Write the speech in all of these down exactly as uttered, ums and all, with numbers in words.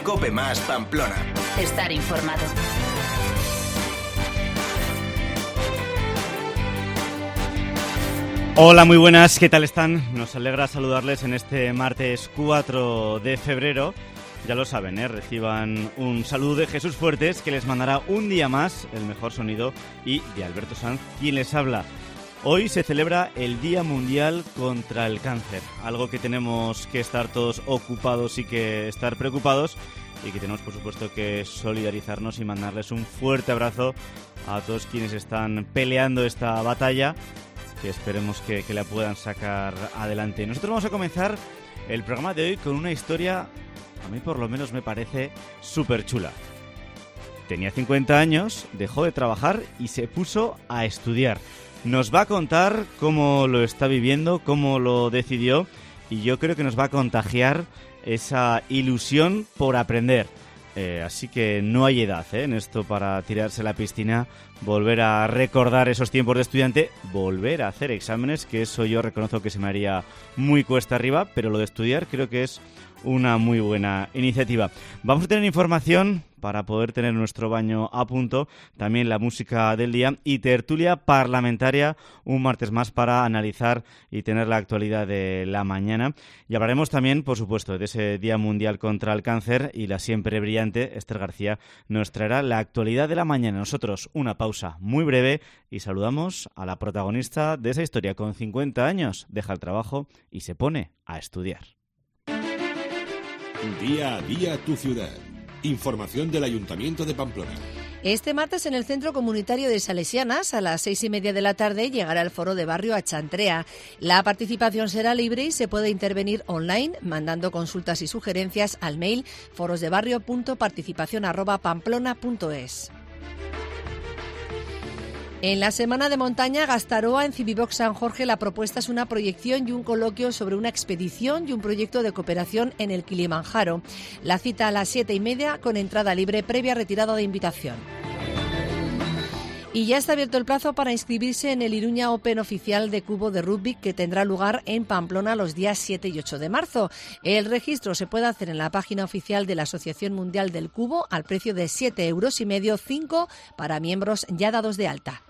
Cope Más Pamplona. Estar informado. Hola, muy buenas, ¿qué tal están? Nos alegra saludarles en este martes cuatro de febrero. Ya lo saben, ¿eh? Reciban un saludo de Jesús Fuertes, que les mandará un día más el mejor sonido, y de Alberto Sanz, quien les habla. Hoy se celebra el Día Mundial contra el Cáncer, algo que tenemos que estar todos ocupados y que estar preocupados, y que tenemos, por supuesto, que solidarizarnos y mandarles un fuerte abrazo a todos quienes están peleando esta batalla, que esperemos que, que la puedan sacar adelante. Nosotros vamos a comenzar el programa de hoy con una historia, a mí por lo menos me parece súper chula. Tenía cincuenta años, dejó de trabajar y se puso a estudiar. Nos va a contar cómo lo está viviendo, cómo lo decidió, y yo creo que nos va a contagiar esa ilusión por aprender. Eh, así que no hay edad ¿eh? en esto para tirarse a la piscina, volver a recordar esos tiempos de estudiante, volver a hacer exámenes, que eso yo reconozco que se me haría muy cuesta arriba, pero lo de estudiar creo que es una muy buena iniciativa. Vamos a tener información para poder tener nuestro baño a punto, también la música del día y tertulia parlamentaria un martes más para analizar y tener la actualidad de la mañana. Y hablaremos también, por supuesto, de ese Día Mundial contra el Cáncer, y la siempre brillante Esther García nos traerá la actualidad de la mañana. Nosotros una pausa muy breve y saludamos a la protagonista de esa historia. Con cincuenta años deja el trabajo y se pone a estudiar. Día a día tu ciudad. Información del Ayuntamiento de Pamplona. Este martes en el Centro Comunitario de Salesianas, a las seis y media de la tarde, llegará el foro de barrio a Chantrea. La participación será libre y se puede intervenir online mandando consultas y sugerencias al mail forosdebarrio punto participación arroba pamplona punto es. En la Semana de Montaña Gastaroa, en Civivox San Jorge, la propuesta es una proyección y un coloquio sobre una expedición y un proyecto de cooperación en el Kilimanjaro. La cita a las siete y media, con entrada libre previa retirada de invitación. Y ya está abierto el plazo para inscribirse en el Iruña Open oficial de cubo de rugby, que tendrá lugar en Pamplona los días siete y ocho de marzo. El registro se puede hacer en la página oficial de la Asociación Mundial del Cubo al precio de siete euros y medio, cinco para miembros ya dados de alta.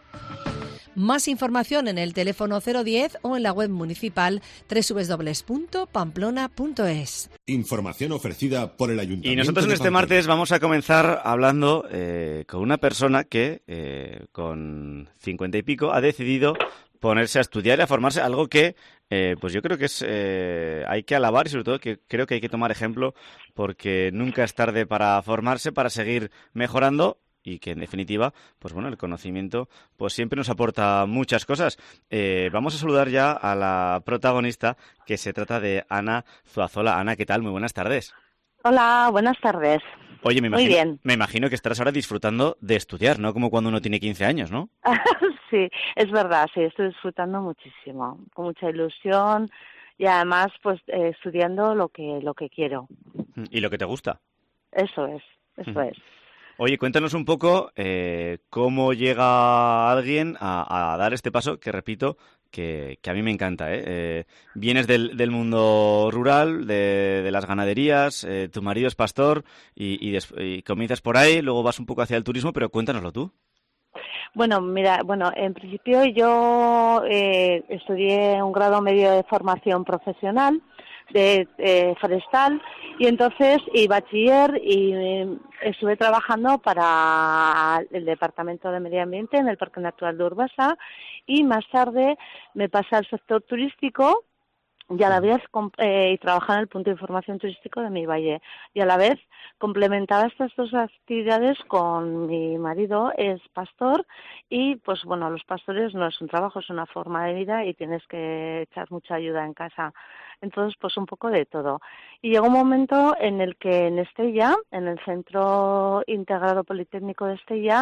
Más información en el teléfono cero diez o en la web municipal doble u doble u doble u punto pamplona punto es. Información ofrecida por el Ayuntamiento. Y nosotros en este martes vamos a comenzar hablando eh, con una persona que eh, con cincuenta y pico ha decidido ponerse a estudiar y a formarse, algo que eh, pues yo creo que es eh, hay que alabar, y sobre todo que creo que hay que tomar ejemplo, porque nunca es tarde para formarse, para seguir mejorando, y que en definitiva, pues bueno, el conocimiento pues siempre nos aporta muchas cosas. Eh, vamos a saludar ya a la protagonista, que se trata de Ana Zuazola. Ana, ¿qué tal? Muy buenas tardes. Hola, buenas tardes. Oye, me imagino, Muy bien. me imagino que estarás ahora disfrutando de estudiar, ¿no? Como cuando uno tiene quince años, ¿no? Sí, es verdad, sí, estoy disfrutando muchísimo, con mucha ilusión, y además pues eh, estudiando lo que lo que quiero. ¿Y lo que te gusta? Eso es, eso Uh-huh. es. Oye, cuéntanos un poco eh, cómo llega alguien a, a dar este paso, que repito, que, que a mí me encanta, ¿eh? Eh, vienes del, del mundo rural, de, de las ganaderías, eh, tu marido es pastor y, y, des, y comienzas por ahí, luego vas un poco hacia el turismo, pero cuéntanoslo tú. Bueno, mira, bueno, en principio yo eh, estudié un grado medio de formación profesional de eh, forestal, y entonces y bachiller, y eh, estuve trabajando para el Departamento de Medio Ambiente en el Parque Natural de Urbasa, y más tarde me pasé al sector turístico y a la vez eh, trabajaba en el punto de información turístico de mi valle, y a la vez complementaba estas dos actividades con mi marido, es pastor, y pues bueno, los pastores no es un trabajo, es una forma de vida y tienes que echar mucha ayuda en casa. Entonces, pues un poco de todo. Y llegó un momento en el que en Estella, en el Centro Integrado Politécnico de Estella,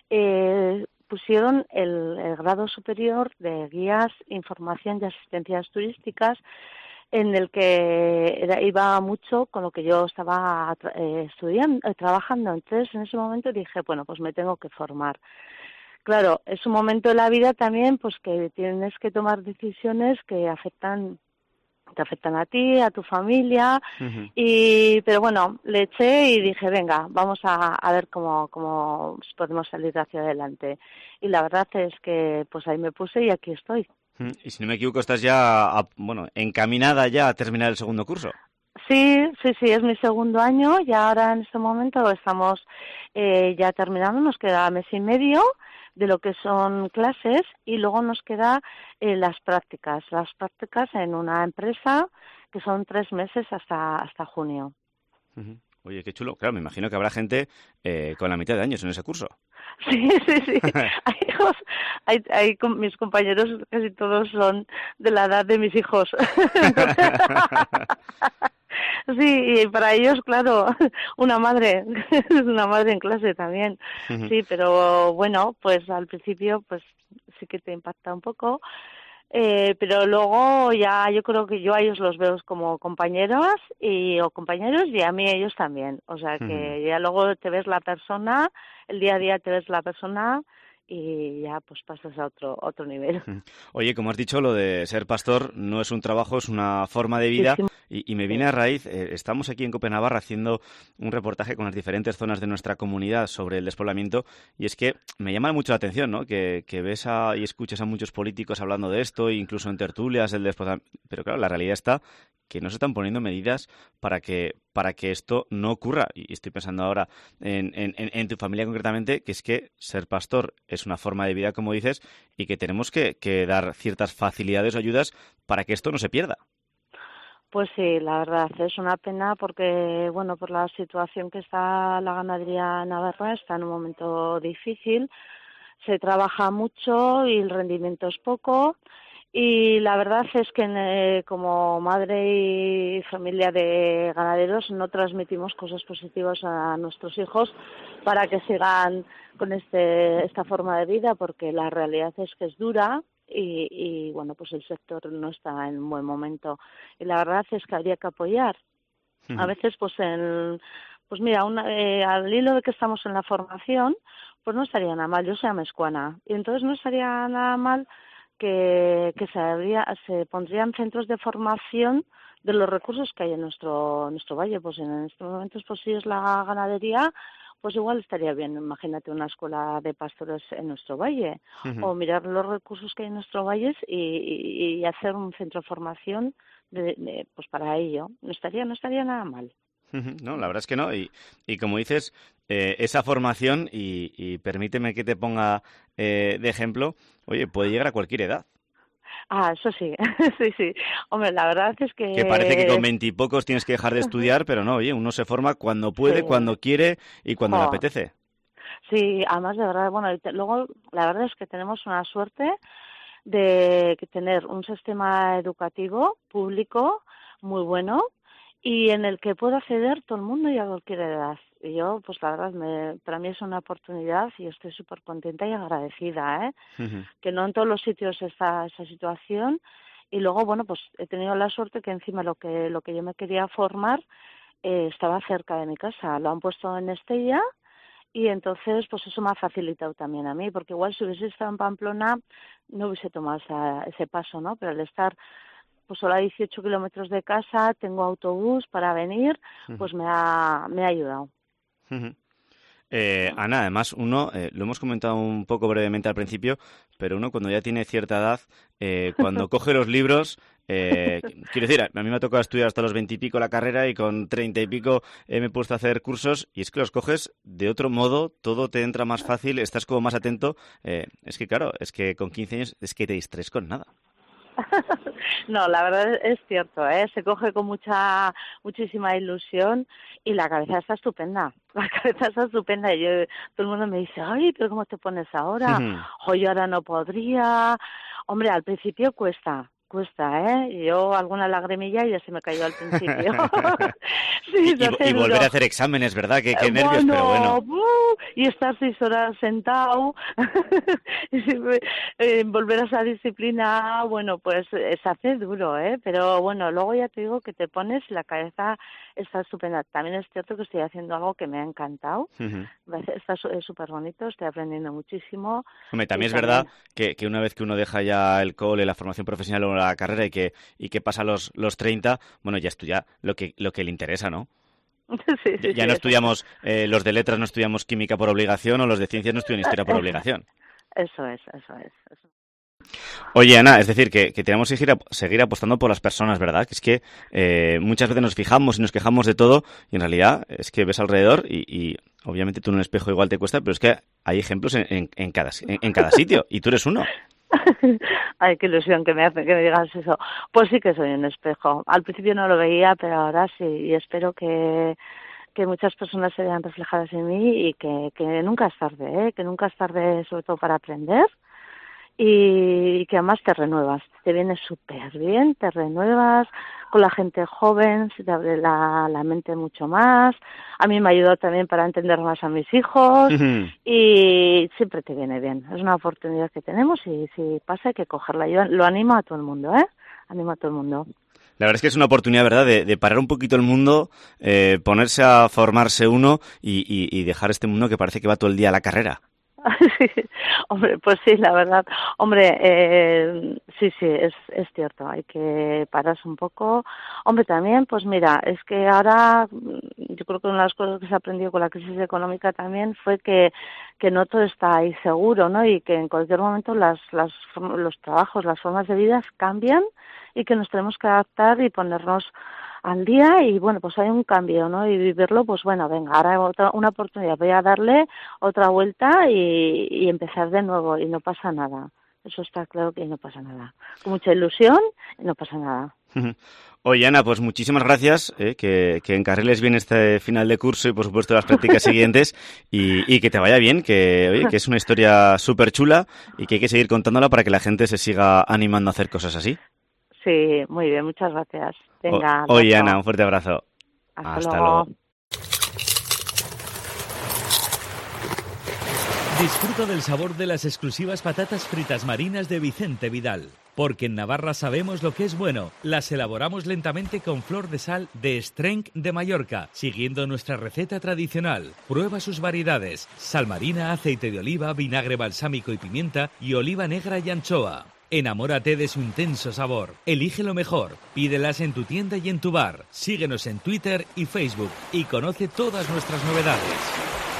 eh, pusieron el, el grado superior de guías, información y asistencias turísticas, en el que era, iba mucho con lo que yo estaba eh, estudiando, eh, trabajando. Entonces, en ese momento dije, bueno, pues me tengo que formar. Claro, es un momento de la vida también pues que tienes que tomar decisiones que afectan te afectan a ti, a tu familia, Ujú. y pero bueno, le eché y dije, venga, vamos a, a ver cómo, cómo podemos salir hacia adelante. Y la verdad es que pues ahí me puse y aquí estoy. Mm, Y si no me equivoco, estás ya, a- bueno, encaminada ya a terminar el segundo curso. Sí, sí, sí, es mi segundo año y ahora en este momento estamos eh, ya terminando, nos queda mes y medio de lo que son clases y luego nos queda eh, las prácticas, las prácticas en una empresa que son tres meses hasta hasta junio. Ujú. Oye, qué chulo. Claro, me imagino que habrá gente eh, con la mitad de años en ese curso. Sí, sí, sí. Hay hijos, hay, hay, com- mis compañeros casi todos son de la edad de mis hijos. Entonces, sí, y para ellos, claro, una madre, es una madre en clase también. Ujú. Sí, pero bueno, pues al principio, pues sí que te impacta un poco. Eh, pero luego ya yo creo que yo a ellos los veo como compañeros y o compañeros y a mí ellos también. O sea Ujú. que ya luego te ves la persona, el día a día te ves la persona y ya pues pasas a otro otro nivel. Ujú. Oye, como has dicho, lo de ser pastor no es un trabajo, es una forma de Sí, vida sí, y, y me viene sí. a raíz, eh, estamos aquí en Copenhague haciendo un reportaje con las diferentes zonas de nuestra comunidad sobre el despoblamiento y es que me llama mucho la atención, ¿no? Que, que ves a, y escuchas a muchos políticos hablando de esto, incluso en tertulias del despoblamiento, pero claro, la realidad está que no se están poniendo medidas para que para que esto no ocurra. Y estoy pensando ahora en, en, en en tu familia concretamente, que es que ser pastor es una forma de vida, como dices, y que tenemos que, que dar ciertas facilidades o ayudas para que esto no se pierda. Pues sí, la verdad es una pena porque, bueno, por la situación que está la ganadería navarra, está en un momento difícil, se trabaja mucho y el rendimiento es poco y la verdad es que eh, como madre y familia de ganaderos no transmitimos cosas positivas a nuestros hijos para que sigan con este esta forma de vida porque la realidad es que es dura y, y bueno, pues el sector no está en un buen momento y la verdad es que habría que apoyar. A veces, pues, en, pues mira, una, eh, al hilo de que estamos en la formación, pues no estaría nada mal. Yo soy amezcuana y entonces no estaría nada mal que, que se, habría, se pondrían centros de formación de los recursos que hay en nuestro nuestro valle. Pues en estos momentos, pues si es la ganadería, pues igual estaría bien. Imagínate una escuela de pastores en nuestro valle o mirar los recursos que hay en nuestro valle y, y, y hacer un centro de formación de, de, pues para ello. No estaría, no estaría nada mal. No, la verdad es que no. Y, y como dices, eh, esa formación, y, y permíteme que te ponga eh, de ejemplo, oye, puede llegar a cualquier edad. Ah, eso sí, sí, sí. Hombre, la verdad es Que parece que con que veintipocos tienes que dejar de estudiar, pero no, oye, uno se forma cuando puede, sí, cuando quiere y cuando le jo, apetece. sí, además de verdad, bueno, y te- luego la verdad es que tenemos una suerte de que tener un sistema educativo público muy bueno y en el que pueda acceder todo el mundo y a cualquier edad. Y yo, pues la verdad, me, para mí es una oportunidad y estoy súper contenta y agradecida, ¿eh? Ujú, Que no en todos los sitios está esa situación. Y luego, bueno, pues he tenido la suerte que encima lo que, lo que yo me quería formar eh, estaba cerca de mi casa. Lo han puesto en Estella y entonces, pues eso me ha facilitado también a mí, porque igual si hubiese estado en Pamplona no hubiese tomado esa, ese paso, ¿no? Pero al estar pues solo a dieciocho kilómetros de casa, tengo autobús para venir, ujú, pues me ha, me ha ayudado. ujú. Eh, Ana, además, uno, eh, lo hemos comentado un poco brevemente al principio, pero uno cuando ya tiene cierta edad, eh, cuando coge los libros, eh, quiero decir, a mí me ha tocado estudiar hasta los veintipico la carrera y con treinta y pico eh, me he puesto a hacer cursos y es que los coges de otro modo, todo te entra más fácil, estás como más atento. Eh, es que claro, es que con quince años es que te distraes con nada. No, la verdad es cierto, ¿eh? Se coge con mucha, muchísima ilusión y la cabeza está estupenda. La cabeza está estupenda y yo, todo el mundo me dice, ay, pero ¿cómo te pones ahora? O yo ahora no podría. Hombre, al principio cuesta, cuesta, ¿eh? Yo alguna lagrimilla ya se me cayó al principio. y, Sí, se y, hace y volver duro. a hacer exámenes, ¿verdad? Qué, Eh, qué nervios, pero Bueno, bueno. ¡uh! y estar seis horas sentado, eh, volver a esa disciplina, bueno, pues eh, se hace duro, ¿eh? Pero bueno, luego ya te digo que te pones, la cabeza está estupenda. También es cierto que estoy haciendo algo que me ha encantado, uh-huh. Está súper bonito, estoy aprendiendo muchísimo. Hombre, también es también... verdad que, que una vez que uno deja ya el cole, la formación profesional o la carrera y que, y que pasa los, los treinta, bueno, ya estudia lo que, lo que le interesa, ¿no? Sí, sí, ya sí, no estudiamos, eh, los de letras no estudiamos química por obligación o los de ciencias no estudian historia por obligación. Eso es, eso es. Eso. Oye, Ana, es decir, que, que tenemos que seguir, seguir apostando por las personas, ¿verdad? Que es que eh, muchas veces nos fijamos y nos quejamos de todo y en realidad es que ves alrededor y, y obviamente tú en un espejo igual te cuesta, pero es que hay ejemplos en, en, en, cada, en, en cada sitio y tú eres uno. Ay, qué ilusión que me hace que me digas eso. Pues sí que soy un espejo. Al principio no lo veía, pero ahora sí. Y espero que, que muchas personas se vean reflejadas en mí y que, que nunca es tarde, ¿eh? Que nunca es tarde sobre todo para aprender y que además te renuevas. Te vienes súper bien, te renuevas con la gente joven, se te abre la, la mente mucho más. A mí me ha ayudado también para entender más a mis hijos uh-huh. y siempre te viene bien. Es una oportunidad que tenemos y si pasa hay que cogerla. Yo lo animo a todo el mundo, ¿eh? Animo a todo el mundo. La verdad es que es una oportunidad, ¿verdad?, de, de parar un poquito el mundo, eh, ponerse a formarse uno y, y, y dejar este mundo que parece que va todo el día a la carrera. Hombre, pues sí, la verdad. Hombre, eh, sí, sí, es, es cierto, hay que pararse un poco. Hombre, también, pues mira, es que ahora yo creo que una de las cosas que se ha aprendido con la crisis económica también fue que, que no todo está ahí seguro, ¿no? Y que en cualquier momento las, las, los trabajos, las formas de vida cambian y que nos tenemos que adaptar y ponernos al día y bueno, pues hay un cambio, ¿no? Y vivirlo, pues bueno, venga, ahora hay otra, una oportunidad, voy a darle otra vuelta y, y empezar de nuevo y no pasa nada. Eso está claro que no pasa nada. Con mucha ilusión y no pasa nada. Oye, Ana, pues muchísimas gracias, eh, que, que encarriles bien este final de curso y por supuesto las prácticas siguientes y, y que te vaya bien, que oye, que es una historia súper chula y que hay que seguir contándola para que la gente se siga animando a hacer cosas así. Sí, muy bien, muchas gracias. Venga. O, oye, Ana, un fuerte abrazo. Hasta, Hasta luego. luego. Disfruta del sabor de las exclusivas patatas fritas marinas de Vicente Vidal. Porque en Navarra sabemos lo que es bueno. Las elaboramos lentamente con flor de sal de Estrenc de Mallorca, siguiendo nuestra receta tradicional. Prueba sus variedades: sal marina, aceite de oliva, vinagre balsámico y pimienta y oliva negra y anchoa. Enamórate de su intenso sabor. Elige lo mejor. Pídelas en tu tienda y en tu bar. Síguenos en Twitter y Facebook y conoce todas nuestras novedades.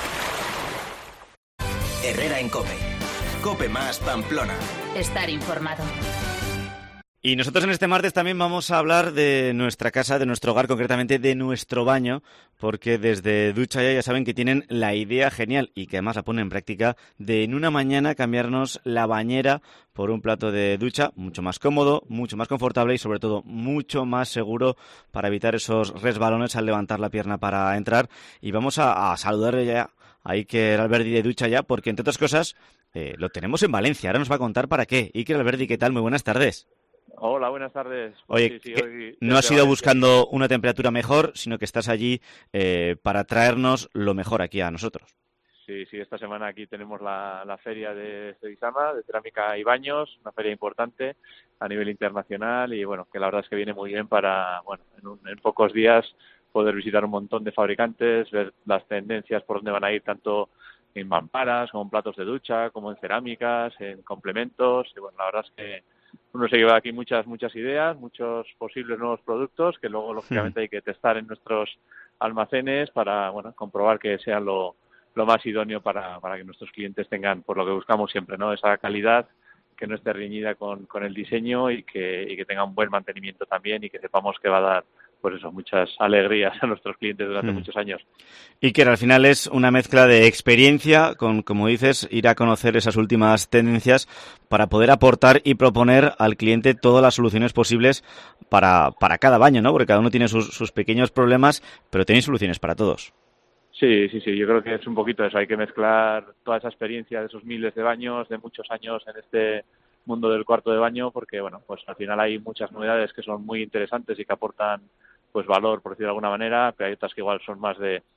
Herrera en COPE. COPE más Pamplona. Estar informado. Y nosotros en este martes también vamos a hablar de nuestra casa, de nuestro hogar, concretamente de nuestro baño, porque desde Ducha Ya ya saben que tienen la idea genial y que además la ponen en práctica de en una mañana cambiarnos la bañera por un plato de ducha mucho más cómodo, mucho más confortable y sobre todo mucho más seguro para evitar esos resbalones al levantar la pierna para entrar. Y vamos a, a saludarle ya a Iker Alberdi de Ducha Ya, porque entre otras cosas eh, lo tenemos en Valencia. Ahora nos va a contar para qué. Iker Alberdi, ¿qué tal? Muy buenas tardes. Hola, buenas tardes. Pues Oye, sí, sí, hoy no has ido buscando una temperatura mejor, sino que estás allí eh, para traernos lo mejor aquí a nosotros. Sí, sí, esta semana aquí tenemos la, la feria de Sedisama, de cerámica y baños, una feria importante a nivel internacional y bueno, que la verdad es que viene muy bien para, bueno, en, un, en pocos días poder visitar un montón de fabricantes, ver las tendencias por dónde van a ir tanto en mamparas, como en platos de ducha, como en cerámicas, en complementos y bueno, la verdad es que uno se lleva aquí muchas muchas ideas, muchos posibles nuevos productos que luego lógicamente hay que testar en nuestros almacenes para bueno comprobar que sean lo, lo más idóneo para, para que nuestros clientes tengan por lo que buscamos siempre, ¿no? Esa calidad que no esté reñida con, con el diseño y que, y que tenga un buen mantenimiento también y que sepamos que va a dar pues eso, muchas alegrías a nuestros clientes durante mm. muchos años. Y que al final es una mezcla de experiencia con, como dices, ir a conocer esas últimas tendencias para poder aportar y proponer al cliente todas las soluciones posibles para, para cada baño, ¿no? Porque cada uno tiene sus, sus pequeños problemas, pero tenéis soluciones para todos. Sí, sí, sí, yo creo que es un poquito eso, hay que mezclar toda esa experiencia de esos miles de baños, de muchos años en este mundo del cuarto de baño, porque bueno, pues al final hay muchas novedades que son muy interesantes y que aportan pues valor, por decirlo de alguna manera, pero hay otras que igual son más de,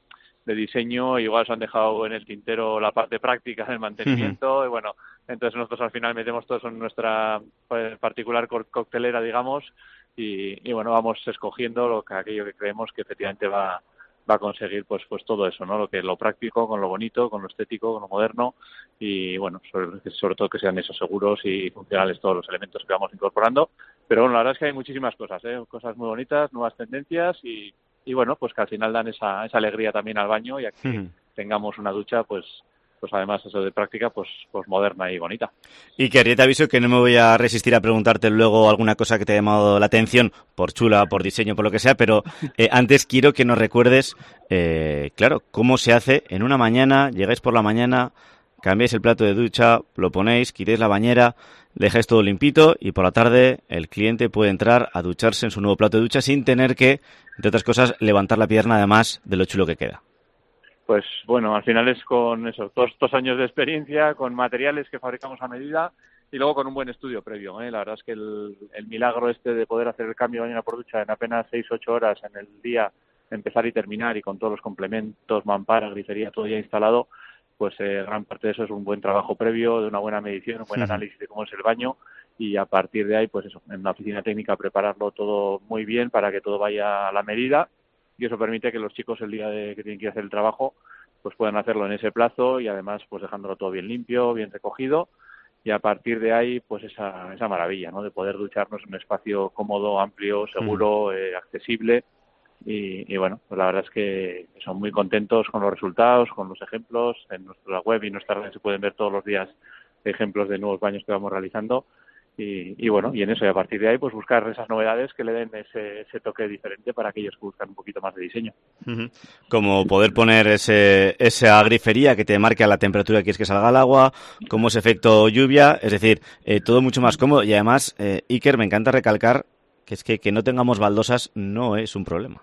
de diseño, igual se han dejado en el tintero la parte práctica del mantenimiento, uh-huh. y bueno, entonces nosotros al final metemos todo eso en nuestra pues, particular co- coctelera, digamos, y, y bueno, vamos escogiendo lo que aquello que creemos que efectivamente va va a conseguir pues pues todo eso, ¿no? Lo que es lo práctico, con lo bonito, con lo estético, con lo moderno y bueno, sobre, sobre todo que sean esos seguros y funcionales todos los elementos que vamos incorporando. Pero bueno, la verdad es que hay muchísimas cosas, ¿eh? Cosas muy bonitas, nuevas tendencias y, y bueno, pues que al final dan esa, esa alegría también al baño y a que uh-huh. tengamos una ducha pues pues además eso de práctica, pues pues moderna y bonita. Y que ya te aviso que no me voy a resistir a preguntarte luego alguna cosa que te haya llamado la atención, por chula, por diseño, por lo que sea, pero eh, antes quiero que nos recuerdes, eh, claro, cómo se hace en una mañana, llegáis por la mañana, cambiáis el plato de ducha, lo ponéis, quitéis la bañera, dejáis todo limpito y por la tarde el cliente puede entrar a ducharse en su nuevo plato de ducha sin tener que, entre otras cosas, levantar la pierna además de lo chulo que queda. Pues bueno, al final es con eso, todos estos años de experiencia, con materiales que fabricamos a medida y luego con un buen estudio previo, ¿eh? La verdad es que el, el milagro este de poder hacer el cambio de bañera por ducha en apenas seis u ocho horas en el día, empezar y terminar y con todos los complementos, mampara, grifería, todo ya instalado, pues eh, gran parte de eso es un buen trabajo previo, de una buena medición, un buen sí. análisis de cómo es el baño y a partir de ahí, pues eso, en una oficina técnica prepararlo todo muy bien para que todo vaya a la medida. Y eso permite que los chicos el día de que tienen que ir a hacer el trabajo pues puedan hacerlo en ese plazo y además pues dejándolo todo bien limpio, bien recogido y a partir de ahí pues esa esa maravilla, ¿no? De poder ducharnos en un espacio cómodo, amplio, seguro, mm. eh, accesible y, y bueno, pues la verdad es que son muy contentos con los resultados, con los ejemplos. En nuestra web y en nuestra red se pueden ver todos los días ejemplos de nuevos baños que vamos realizando. Y, y bueno, y en eso, y a partir de ahí, pues buscar esas novedades que le den ese, ese toque diferente para aquellos que buscan un poquito más de diseño. Uh-huh. Como poder poner ese esa grifería que te marque a la temperatura que quieres que salga el agua, como ese efecto lluvia, es decir, eh, todo mucho más cómodo. Y además, eh, Iker, me encanta recalcar que es que que no tengamos baldosas no es un problema.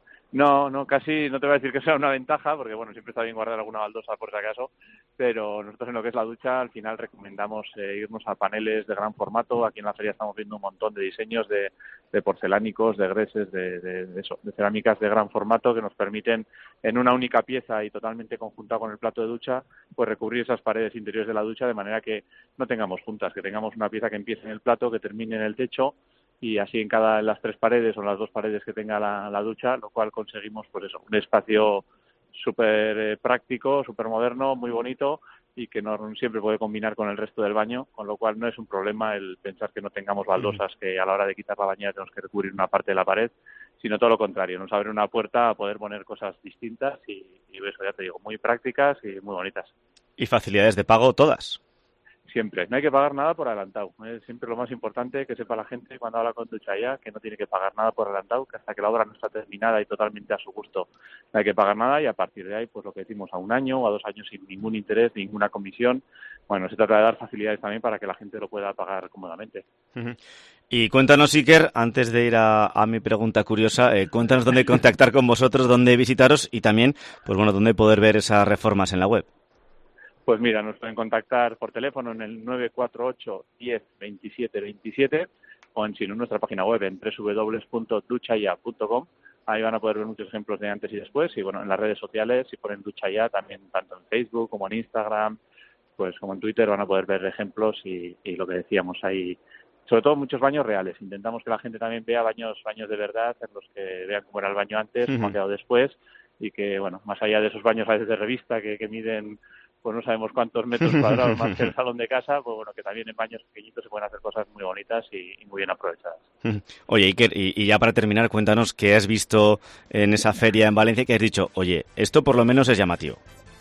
No, no, casi no te voy a decir que sea una ventaja, porque bueno, siempre está bien guardar alguna baldosa por si acaso, pero nosotros en lo que es la ducha al final recomendamos eh, irnos a paneles de gran formato. Aquí en la feria estamos viendo un montón de diseños de, de porcelánicos, de greses, de, de, de, eso, de cerámicas de gran formato que nos permiten en una única pieza y totalmente conjuntado con el plato de ducha, pues recubrir esas paredes interiores de la ducha de manera que no tengamos juntas, que tengamos una pieza que empiece en el plato, que termine en el techo y así en cada en las tres paredes o las dos paredes que tenga la, la ducha, lo cual conseguimos pues eso, un espacio súper eh, práctico, súper moderno, muy bonito y que no siempre puede combinar con el resto del baño, con lo cual no es un problema el pensar que no tengamos baldosas que a la hora de quitar la bañera tenemos que recubrir una parte de la pared, sino todo lo contrario, nos abre una puerta a poder poner cosas distintas y, y eso ya te digo, muy prácticas y muy bonitas. ¿Y facilidades de pago todas? Siempre, no hay que pagar nada por adelantado. Es siempre lo más importante que sepa la gente cuando habla con Duchaya, que no tiene que pagar nada por adelantado, que hasta que la obra no está terminada y totalmente a su gusto no hay que pagar nada y a partir de ahí, pues lo que decimos, a un año o a dos años sin ningún interés, ninguna comisión. Bueno, se trata de dar facilidades también para que la gente lo pueda pagar cómodamente. Uh-huh. Y cuéntanos, Iker, antes de ir a, a mi pregunta curiosa, eh, cuéntanos dónde contactar con vosotros, dónde visitaros y también, pues bueno, dónde poder ver esas reformas en la web. Pues mira, nos pueden contactar por teléfono en el nueve cuatro ocho, diez, veintisiete, veintisiete o en, en nuestra página web en doble u doble u doble u punto duchaya punto com. Ahí van a poder ver muchos ejemplos de antes y después. Y bueno, en las redes sociales, si ponen Duchaya, también tanto en Facebook como en Instagram, pues como en Twitter, van a poder ver ejemplos y, y lo que decíamos ahí. Sobre todo muchos baños reales. Intentamos que la gente también vea baños baños de verdad, en los que vean cómo era el baño antes, cómo ha quedado después. Y que, bueno, más allá de esos baños a veces de revista que, que miden pues no sabemos cuántos metros cuadrados más que el salón de casa, pues bueno, que también en baños pequeñitos se pueden hacer cosas muy bonitas y, y muy bien aprovechadas. Oye, Iker, y, y ya para terminar, cuéntanos qué has visto en esa feria en Valencia que has dicho, oye, esto por lo menos es llamativo.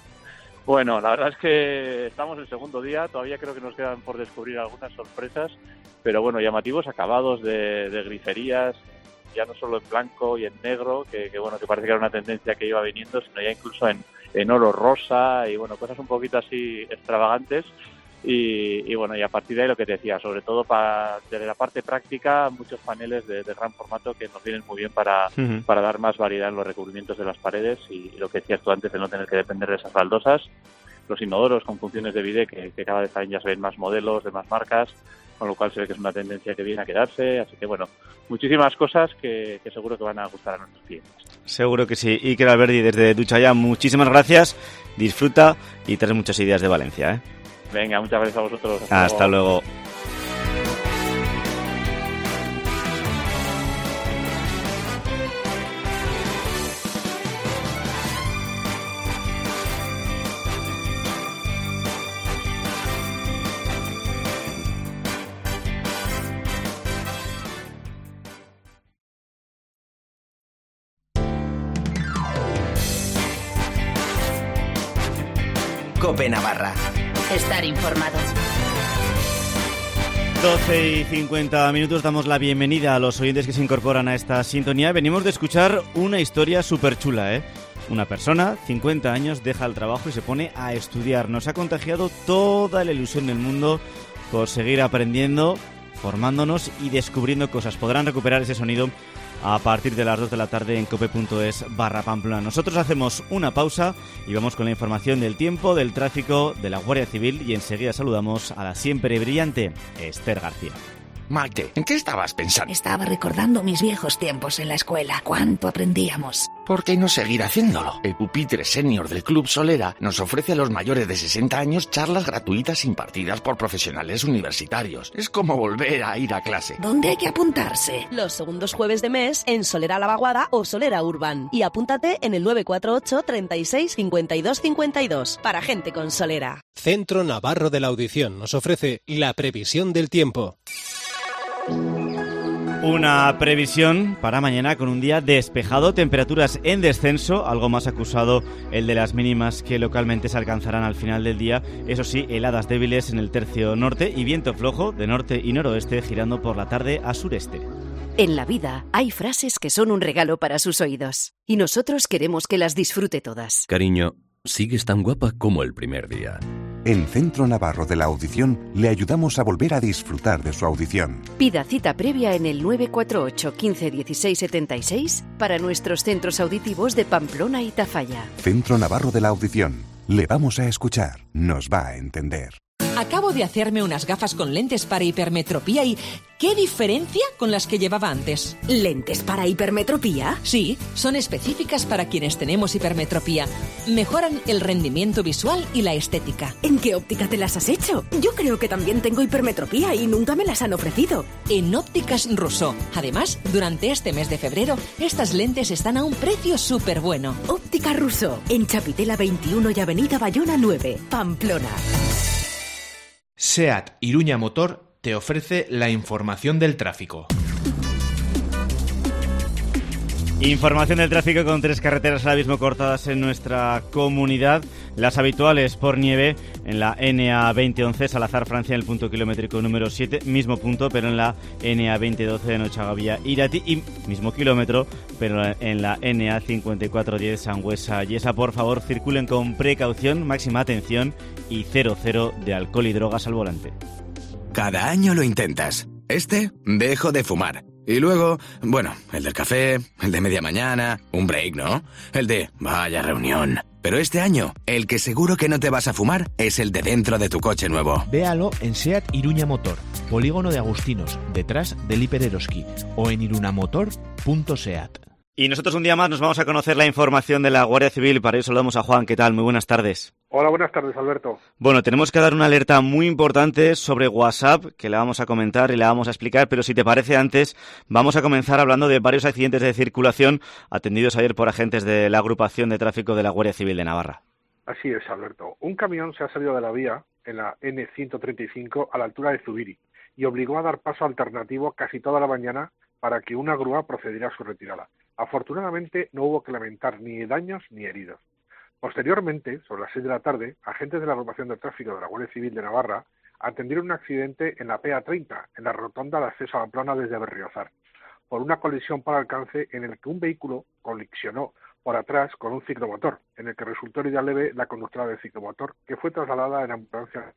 Bueno, la verdad es que estamos en el segundo día, todavía creo que nos quedan por descubrir algunas sorpresas, pero bueno, llamativos acabados de, de griferías, ya no solo en blanco y en negro, que, que bueno, que parece que era una tendencia que iba viniendo, sino ya incluso en en oro rosa y bueno, cosas un poquito así extravagantes y, y bueno, y a partir de ahí lo que te decía, sobre todo para desde la parte práctica, muchos paneles de, de gran formato que nos vienen muy bien para, uh-huh. para dar más variedad en los recubrimientos de las paredes y, y lo que decías tú antes de no tener que depender de esas baldosas, los inodoros con funciones de bidet que, que cada vez también ya se ven más modelos de más marcas, con lo cual se ve que es una tendencia que viene a quedarse, así que bueno, muchísimas cosas que, que seguro que van a gustar a nuestros clientes. Seguro que sí. Iker Alberdi desde Duchaya, muchísimas gracias. Disfruta y traes muchas ideas de Valencia, ¿eh? Venga, muchas gracias a vosotros. Hasta, Hasta luego. luego. COPE Navarra. Estar informado. doce y cincuenta minutos, damos la bienvenida a los oyentes que se incorporan a esta sintonía. Venimos de escuchar una historia súper chula, ¿eh? Una persona, cincuenta años, deja el trabajo y se pone a estudiar. Nos ha contagiado toda la ilusión del mundo por seguir aprendiendo, formándonos y descubriendo cosas. Podrán recuperar ese sonido a partir de las dos de la tarde en cope.es barra Pamplona. Nosotros hacemos una pausa y vamos con la información del tiempo, del tráfico, de la Guardia Civil y enseguida saludamos a la siempre brillante Esther García. Maite, ¿en qué estabas pensando? Estaba recordando mis viejos tiempos en la escuela. ¿Cuánto aprendíamos? ¿Por qué no seguir haciéndolo? El pupitre senior del Club Solera nos ofrece a los mayores de sesenta años charlas gratuitas impartidas por profesionales universitarios. Es como volver a ir a clase. ¿Dónde hay que apuntarse? Los segundos jueves de mes en Solera La Vaguada o Solera Urban. Y apúntate en el nueve cuatro ocho, treinta y seis, cincuenta y dos cincuenta y dos para gente con Solera. Centro Navarro de la Audición nos ofrece la previsión del tiempo. Una previsión para mañana con un día despejado, temperaturas en descenso, algo más acusado el de las mínimas que localmente se alcanzarán al final del día. Eso sí, heladas débiles en el tercio norte y viento flojo de norte y noroeste girando por la tarde a sureste. En la vida hay frases que son un regalo para sus oídos y nosotros queremos que las disfrute todas. Cariño, sigues tan guapa como el primer día. En Centro Navarro de la Audición le ayudamos a volver a disfrutar de su audición. Pida cita previa en el nueve cuatro ocho, quince, dieciséis, setenta y seis para nuestros centros auditivos de Pamplona y Tafalla. Centro Navarro de la Audición. Le vamos a escuchar. Nos va a entender. Acabo de hacerme unas gafas con lentes para hipermetropía y ¿qué diferencia con las que llevaba antes? ¿Lentes para hipermetropía? Sí, son específicas para quienes tenemos hipermetropía. Mejoran el rendimiento visual y la estética. ¿En qué óptica te las has hecho? Yo creo que también tengo hipermetropía y nunca me las han ofrecido. En Ópticas Rousseau. Además, durante este mes de febrero, estas lentes están a un precio súper bueno. Óptica Rousseau, en Chapitela veintiuno y Avenida Bayona nueve, Pamplona. SEAT Iruña Motor te ofrece la información del tráfico. Información del tráfico con tres carreteras ahora mismo cortadas en nuestra comunidad. Las habituales por nieve en la N A veinte once Salazar, Francia, en el punto kilométrico número siete, mismo punto, pero en la N A veinte doce de Nochagavía, Irati, y mismo kilómetro, pero en la N A cincuenta y cuatro diez Sangüesa, Yesa. Por favor, circulen con precaución, máxima atención y cero cero de alcohol y drogas al volante. Cada año lo intentas. Este, dejo de fumar. Y luego, bueno, el del café, el de media mañana, un break, ¿no? El de, vaya reunión. Pero este año, el que seguro que no te vas a fumar es el de dentro de tu coche nuevo. Véalo en SEAT Iruña Motor, polígono de Agustinos, detrás del Hiper Eroski, o en irunamotor punto seat. Y nosotros un día más nos vamos a conocer la información de la Guardia Civil. Para eso saludamos a Juan. ¿Qué tal? Muy buenas tardes. Hola, buenas tardes, Alberto. Bueno, tenemos que dar una alerta muy importante sobre WhatsApp, que la vamos a comentar y la vamos a explicar, pero si te parece antes, vamos a comenzar hablando de varios accidentes de circulación atendidos ayer por agentes de la agrupación de tráfico de la Guardia Civil de Navarra. Así es, Alberto. Un camión se ha salido de la vía en la N ciento treinta y cinco a la altura de Zubiri y obligó a dar paso alternativo casi toda la mañana para que una grúa procediera a su retirada. Afortunadamente no hubo que lamentar ni daños ni heridos. Posteriormente, sobre las seis de la tarde, agentes de la agrupación de tráfico de la Guardia Civil de Navarra atendieron un accidente en la P A treinta, en la rotonda de acceso a Pamplona desde Berriozar, por una colisión por alcance en el que un vehículo colisionó por atrás con un ciclomotor, en el que resultó herida leve la conductora del ciclomotor, que fue trasladada en ambulancia.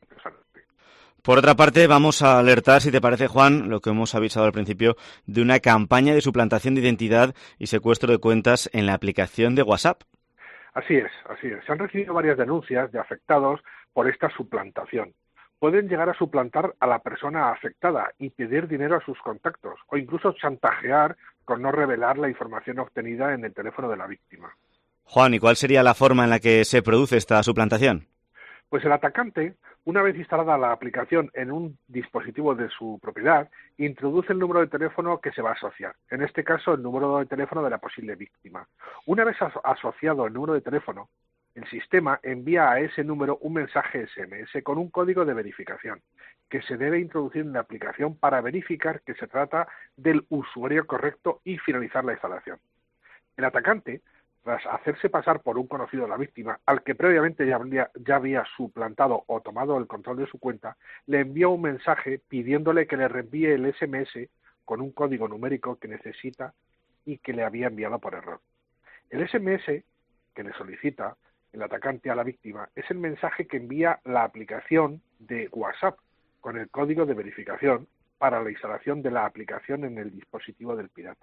Por otra parte, vamos a alertar, si te parece, Juan, lo que hemos avisado al principio, de una campaña de suplantación de identidad y secuestro de cuentas en la aplicación de WhatsApp. Así es, así es. Se han recibido varias denuncias de afectados por esta suplantación. Pueden llegar a suplantar a la persona afectada y pedir dinero a sus contactos o incluso chantajear con no revelar la información obtenida en el teléfono de la víctima. Juan, ¿y cuál sería la forma en la que se produce esta suplantación? Pues el atacante, una vez instalada la aplicación en un dispositivo de su propiedad, introduce el número de teléfono que se va a asociar, en este caso el número de teléfono de la posible víctima. Una vez as- asociado el número de teléfono, el sistema envía a ese número un mensaje ese eme ese con un código de verificación que se debe introducir en la aplicación para verificar que se trata del usuario correcto y finalizar la instalación. El atacante, tras hacerse pasar por un conocido de la víctima, al que previamente ya había, ya había suplantado o tomado el control de su cuenta, le envió un mensaje pidiéndole que le reenvíe el ese eme ese con un código numérico que necesita y que le había enviado por error. El ese eme ese que le solicita el atacante a la víctima es el mensaje que envía la aplicación de WhatsApp con el código de verificación para la instalación de la aplicación en el dispositivo del pirata.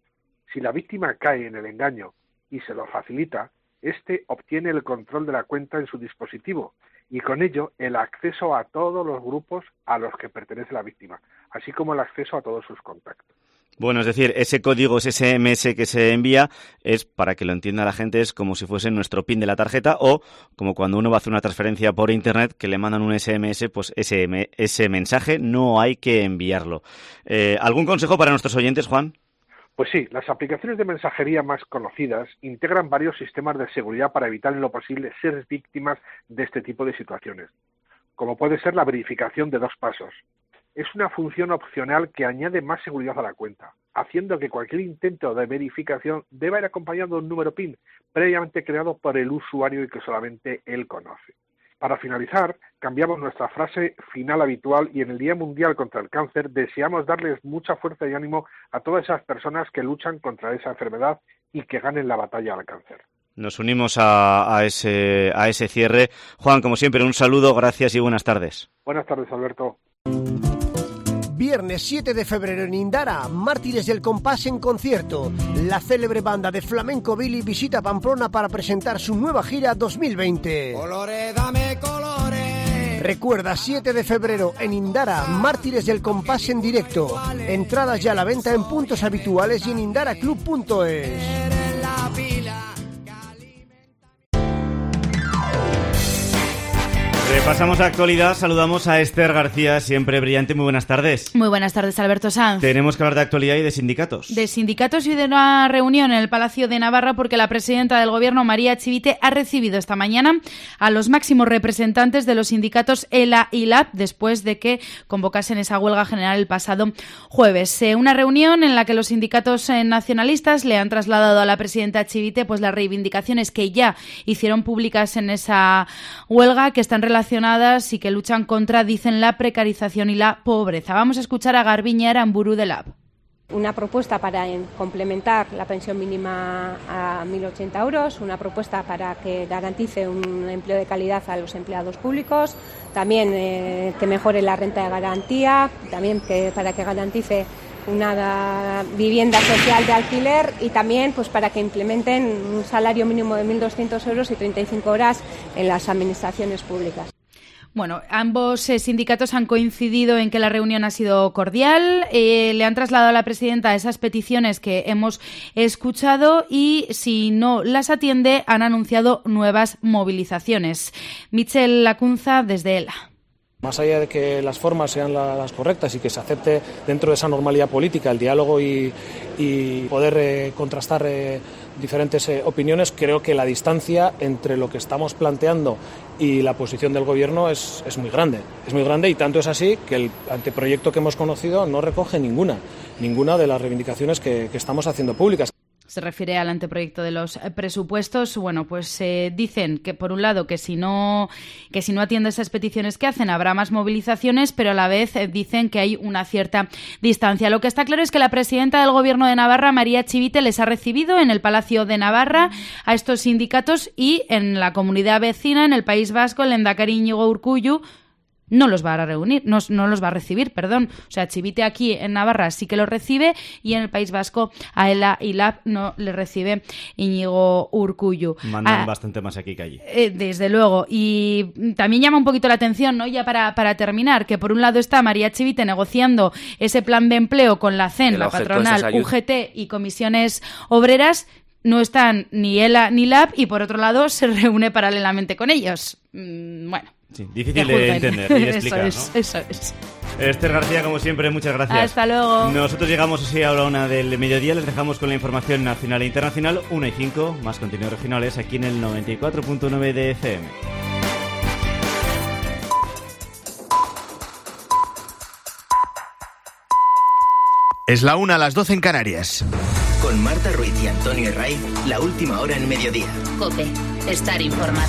Si la víctima cae en el engaño y se lo facilita, éste obtiene el control de la cuenta en su dispositivo y con ello el acceso a todos los grupos a los que pertenece la víctima, así como el acceso a todos sus contactos. Bueno, es decir, ese código, ese ese eme ese que se envía es, para que lo entienda la gente, es como si fuese nuestro PIN de la tarjeta o como cuando uno va a hacer una transferencia por Internet que le mandan un ese eme ese, pues ese, ese mensaje no hay que enviarlo. Eh, ¿Algún consejo para nuestros oyentes, Juan? Pues sí, las aplicaciones de mensajería más conocidas integran varios sistemas de seguridad para evitar en lo posible ser víctimas de este tipo de situaciones, como puede ser la verificación de dos pasos. Es una función opcional que añade más seguridad a la cuenta, haciendo que cualquier intento de verificación deba ir acompañado de un número PIN previamente creado por el usuario y que solamente él conoce. Para finalizar, cambiamos nuestra frase final habitual y en el Día Mundial contra el Cáncer deseamos darles mucha fuerza y ánimo a todas esas personas que luchan contra esa enfermedad y que ganen la batalla al cáncer. Nos unimos a, a, ese, a ese cierre. Juan, como siempre, un saludo, gracias y buenas tardes. Buenas tardes, Alberto. Viernes siete de febrero en Indara, Mártires del Compás en concierto. La célebre banda de Flamenco Billy visita Pamplona para presentar su nueva gira dos mil veinte. Colore, dame colores. Recuerda, siete de febrero en Indara, Mártires del Compás en directo. Entradas ya a la venta en puntos habituales y en indaraclub punto es. Repasamos la actualidad, saludamos a Esther García, siempre brillante. Muy buenas tardes. Muy buenas tardes, Alberto Sanz. Tenemos que hablar de actualidad y de sindicatos. De sindicatos y de una reunión en el Palacio de Navarra porque la presidenta del Gobierno, María Chivite, ha recibido esta mañana a los máximos representantes de los sindicatos ELA y LAB después de que convocasen esa huelga general el pasado jueves. Eh, una reunión en la que los sindicatos eh, nacionalistas le han trasladado a la presidenta Chivite pues las reivindicaciones que ya hicieron públicas en esa huelga, que están relacionadas y que luchan contra, dicen, la precarización y la pobreza. Vamos a escuchar a Garbiñe Aramburu de LAB. Una propuesta para complementar la pensión mínima a mil ochenta euros, una propuesta para que garantice un empleo de calidad a los empleados públicos, también eh, que mejore la renta de garantía, también que, para que garantice una vivienda social de alquiler y también pues para que implementen un salario mínimo de mil doscientos euros y treinta y cinco horas en las administraciones públicas. Bueno, ambos eh, sindicatos han coincidido en que la reunión ha sido cordial, eh, le han trasladado a la presidenta esas peticiones que hemos escuchado y, si no las atiende, han anunciado nuevas movilizaciones. Michel Lacunza, desde ELA. Más allá de que las formas sean las correctas y que se acepte dentro de esa normalidad política el diálogo y, y poder eh, contrastar eh, diferentes eh, opiniones, creo que la distancia entre lo que estamos planteando y la posición del Gobierno es, es muy grande. Es muy grande y tanto es así que el anteproyecto que hemos conocido no recoge ninguna, ninguna de las reivindicaciones que, que estamos haciendo públicas. Se refiere al anteproyecto de los presupuestos. Bueno, pues eh, dicen que, por un lado, que si no que si no atiende esas peticiones que hacen habrá más movilizaciones, pero a la vez eh, dicen que hay una cierta distancia. Lo que está claro es que la presidenta del Gobierno de Navarra, María Chivite, les ha recibido en el Palacio de Navarra a estos sindicatos y en la comunidad vecina, en el País Vasco, el Lehendakari Iñigo Urkullu, no los va a reunir, no, no los va a recibir, perdón. O sea, Chivite aquí en Navarra sí que lo recibe y en el País Vasco a ELA y LAB no le recibe Íñigo Urkullu. Mandan ah, bastante más aquí que allí. Eh, desde luego. Y también llama un poquito la atención, ¿no? Ya para, para terminar, que por un lado está María Chivite negociando ese plan de empleo con la C E N, la patronal, U G T y comisiones obreras. No están ni ELA ni LAB y por otro lado se reúne paralelamente con ellos. Mm, bueno. Sí, difícil de entender y de explicar, eso es, ¿no? Eso es. Esther García, como siempre, muchas gracias. Hasta luego. Nosotros llegamos así a la una del mediodía. Les dejamos con la información nacional e internacional. Una y cinco, más contenidos regionales aquí en el noventa y cuatro punto nueve de F M. Es la una a las doce en Canarias. Con Marta Ruiz y Antonio Herray, la última hora en mediodía. COPE, estar informado.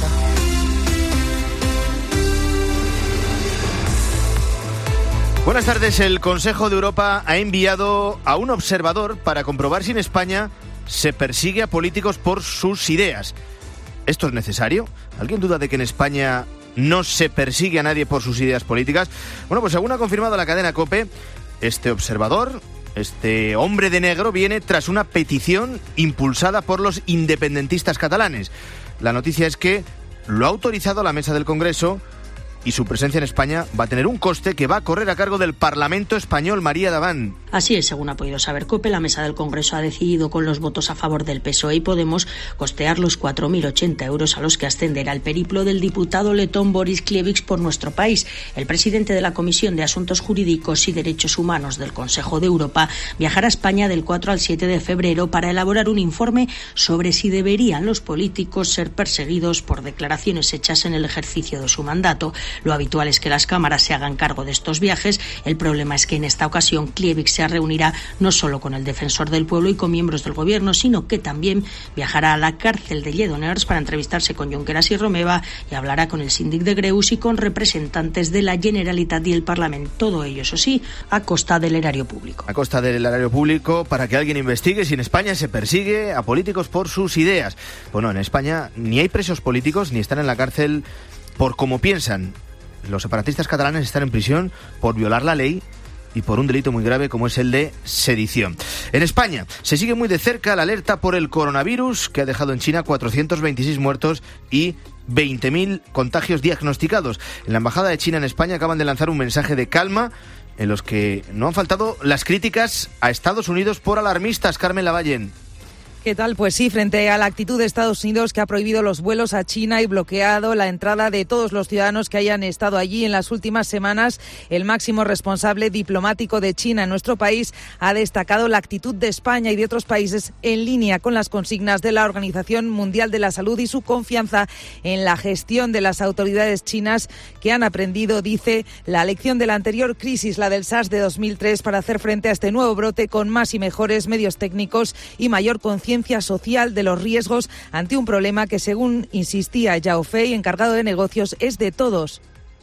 Buenas tardes. El Consejo de Europa ha enviado a un observador para comprobar si en España se persigue a políticos por sus ideas. ¿Esto es necesario? ¿Alguien duda de que en España no se persigue a nadie por sus ideas políticas? Bueno, pues según ha confirmado la cadena COPE, este observador, este hombre de negro, viene tras una petición impulsada por los independentistas catalanes. La noticia es que lo ha autorizado la mesa del Congreso y su presencia en España va a tener un coste que va a correr a cargo del Parlamento español. María Daván. Así es, según ha podido saber COPE, la mesa del Congreso ha decidido con los votos a favor del P S O E y Podemos costear los cuatro mil ochenta euros a los que ascenderá el periplo del diputado letón Boris Klevich por nuestro país. El presidente de la Comisión de Asuntos Jurídicos y Derechos Humanos del Consejo de Europa viajará a España del cuatro al siete de febrero para elaborar un informe sobre si deberían los políticos ser perseguidos por declaraciones hechas en el ejercicio de su mandato. Lo habitual es que las cámaras se hagan cargo de estos viajes. El problema es que en esta ocasión Klevich se reunirá no solo con el defensor del pueblo y con miembros del gobierno, sino que también viajará a la cárcel de Lledoners para entrevistarse con Junqueras y Romeva y hablará con el síndic de Greus y con representantes de la Generalitat y el Parlamento. Todo ello, eso sí, a costa del erario público. A costa del erario público, para que alguien investigue si en España se persigue a políticos por sus ideas. Bueno, en España ni hay presos políticos ni están en la cárcel por cómo piensan. Los separatistas catalanes están en prisión por violar la ley y por un delito muy grave como es el de sedición. En España se sigue muy de cerca la alerta por el coronavirus, que ha dejado en China cuatrocientos veintiséis muertos y veinte mil contagios diagnosticados. En la Embajada de China en España acaban de lanzar un mensaje de calma en los que no han faltado las críticas a Estados Unidos por alarmistas. Carmen Lavallen. ¿Qué tal? Pues sí, frente a la actitud de Estados Unidos, que ha prohibido los vuelos a China y bloqueado la entrada de todos los ciudadanos que hayan estado allí en las últimas semanas, el máximo responsable diplomático de China en nuestro país ha destacado la actitud de España y de otros países en línea con las consignas de la Organización Mundial de la Salud y su confianza en la gestión de las autoridades chinas, que han aprendido, dice, la lección de la anterior crisis, la del SARS de dos mil tres, para hacer frente a este nuevo brote con más y mejores medios técnicos y mayor conciencia social de los riesgos ante un problema que, según insistía Yao Fei, encargado de negocios, es de todos.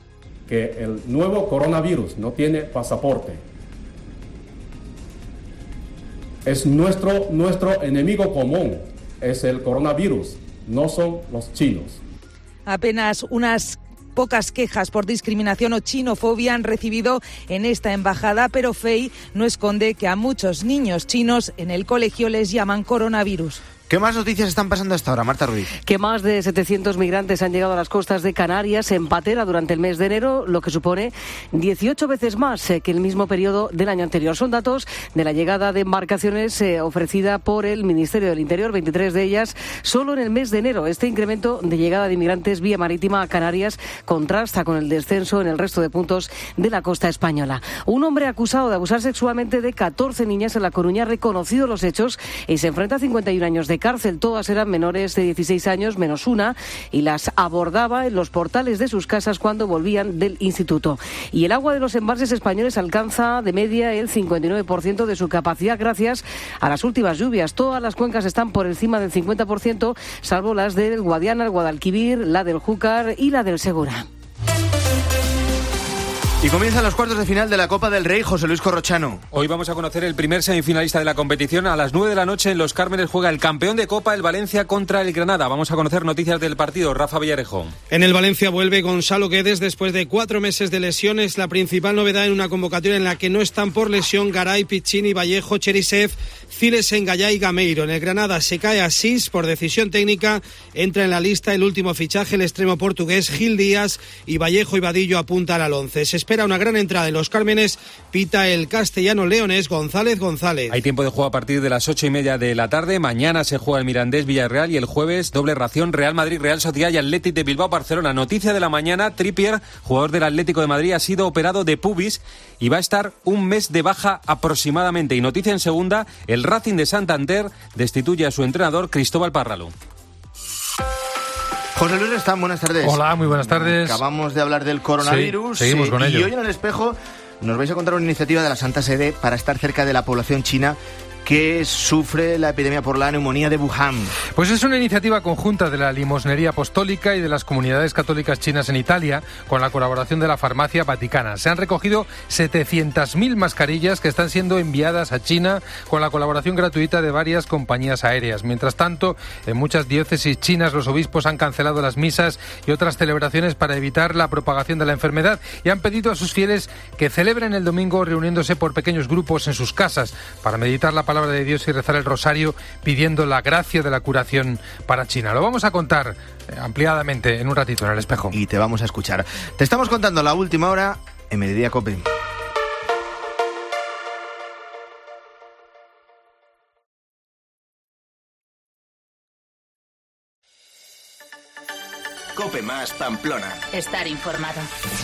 Que el nuevo coronavirus no tiene pasaporte. Es nuestro, nuestro enemigo común, es el coronavirus, no son los chinos. Apenas unas pocas quejas por discriminación o chinofobia han recibido en esta embajada, pero Fei no esconde que a muchos niños chinos en el colegio les llaman coronavirus. ¿Qué más noticias están pasando hasta ahora, Marta Ruiz? Que más de setecientos migrantes han llegado a las costas de Canarias en patera durante el mes de enero, lo que supone dieciocho veces más que el mismo periodo del año anterior. Son datos de la llegada de embarcaciones eh, ofrecida por el Ministerio del Interior, veintitrés de ellas solo en el mes de enero. Este incremento de llegada de inmigrantes vía marítima a Canarias contrasta con el descenso en el resto de puntos de la costa española. Un hombre acusado de abusar sexualmente de catorce niñas en La Coruña ha reconocido los hechos y se enfrenta a cincuenta y un años de cárcel. Todas eran menores de dieciséis años, menos una, y las abordaba en los portales de sus casas cuando volvían del instituto. Y el agua de los embalses españoles alcanza de media el cincuenta y nueve por ciento de su capacidad gracias a las últimas lluvias. Todas las cuencas están por encima del cincuenta por ciento, salvo las del Guadiana, el Guadalquivir, la del Júcar y la del Segura. Y comienzan los cuartos de final de la Copa del Rey. José Luis Corrochano. Hoy vamos a conocer el primer semifinalista de la competición. A las nueve de la noche en Los Cármenes juega el campeón de Copa, el Valencia, contra el Granada. Vamos a conocer noticias del partido. Rafa Villarejo. En el Valencia vuelve Gonzalo Guedes después de cuatro meses de lesiones. La principal novedad en una convocatoria en la que no están por lesión Garay, Piccini, Vallejo, Cherisev, Ciles, Engallá y Gameiro. En el Granada se cae Asís por decisión técnica. Entra en la lista el último fichaje, el extremo portugués Gil Díaz, y Vallejo y Vadillo apuntan al once. Se espera una gran entrada en Los Cármenes. Pita el castellano leonés González González. Hay tiempo de juego a partir de las ocho y media de la tarde. Mañana se juega el Mirandés Villarreal y el jueves doble ración Real Madrid, Real Sociedad y Athletic de Bilbao, Barcelona. Noticia de la mañana: Trippier, jugador del Atlético de Madrid, ha sido operado de pubis y va a estar un mes de baja aproximadamente. Y noticia en segunda: el Racing de Santander destituye a su entrenador Cristóbal Parralo. José Luis Restán, buenas tardes. Hola, muy buenas tardes. Acabamos de hablar del coronavirus. Sí, seguimos eh, con y ello. Y hoy en El Espejo nos vais a contar una iniciativa de la Santa Sede para estar cerca de la población china que sufre la epidemia por la neumonía de Wuhan. Pues es una iniciativa conjunta de la Limosnería Apostólica y de las comunidades católicas chinas en Italia, con la colaboración de la Farmacia Vaticana. Se han recogido setecientas mil mascarillas que están siendo enviadas a China con la colaboración gratuita de varias compañías aéreas. Mientras tanto, en muchas diócesis chinas los obispos han cancelado las misas y otras celebraciones para evitar la propagación de la enfermedad y han pedido a sus fieles que celebren el domingo reuniéndose por pequeños grupos en sus casas para meditar la palabra de Dios y rezar el rosario pidiendo la gracia de la curación para China. Lo vamos a contar eh, ampliadamente en un ratito en El Espejo. Y te vamos a escuchar. Te estamos contando la última hora en Mediodía COPE. COPE más Pamplona. Estar informado.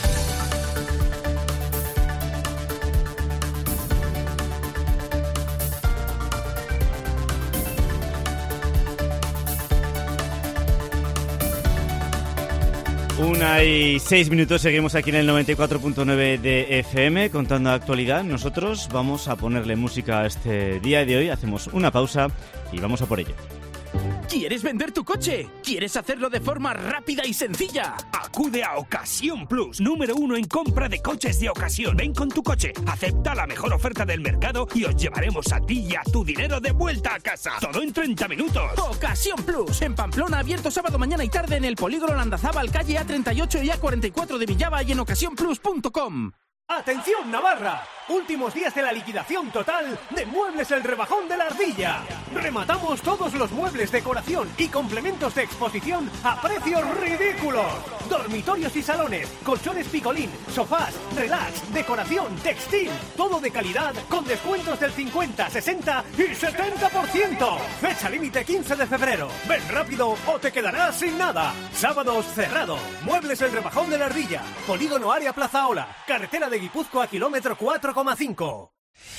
Una y seis minutos, seguimos aquí en el noventa y cuatro punto nueve de F M contando actualidad. Nosotros vamos a ponerle música a este día de hoy, hacemos una pausa y vamos a por ello. ¿Quieres vender tu coche? ¿Quieres hacerlo de forma rápida y sencilla? Acude a Ocasión Plus, número uno en compra de coches de ocasión. Ven con tu coche, acepta la mejor oferta del mercado y os llevaremos a ti y a tu dinero de vuelta a casa. Todo en treinta minutos. Ocasión Plus, en Pamplona, abierto sábado, mañana y tarde en el Polígono Landazábal, calle A treinta y ocho y A cuarenta y cuatro de Villava y en ocasión plus punto com. ¡Atención, Navarra! Últimos días de la liquidación total de Muebles El Rebajón de la Ardilla. Rematamos todos los muebles, decoración y complementos de exposición a precios ridículos. Dormitorios y salones, colchones picolín, sofás, relax, decoración, textil. Todo de calidad con descuentos del cincuenta, sesenta y setenta por ciento. Fecha límite quince de febrero. Ven rápido o te quedarás sin nada. Sábados cerrado. Muebles El Rebajón de la Ardilla. Polígono Área Plaza Ola. Carretera de Guipúzcoa, kilómetro cuatro coma cinco.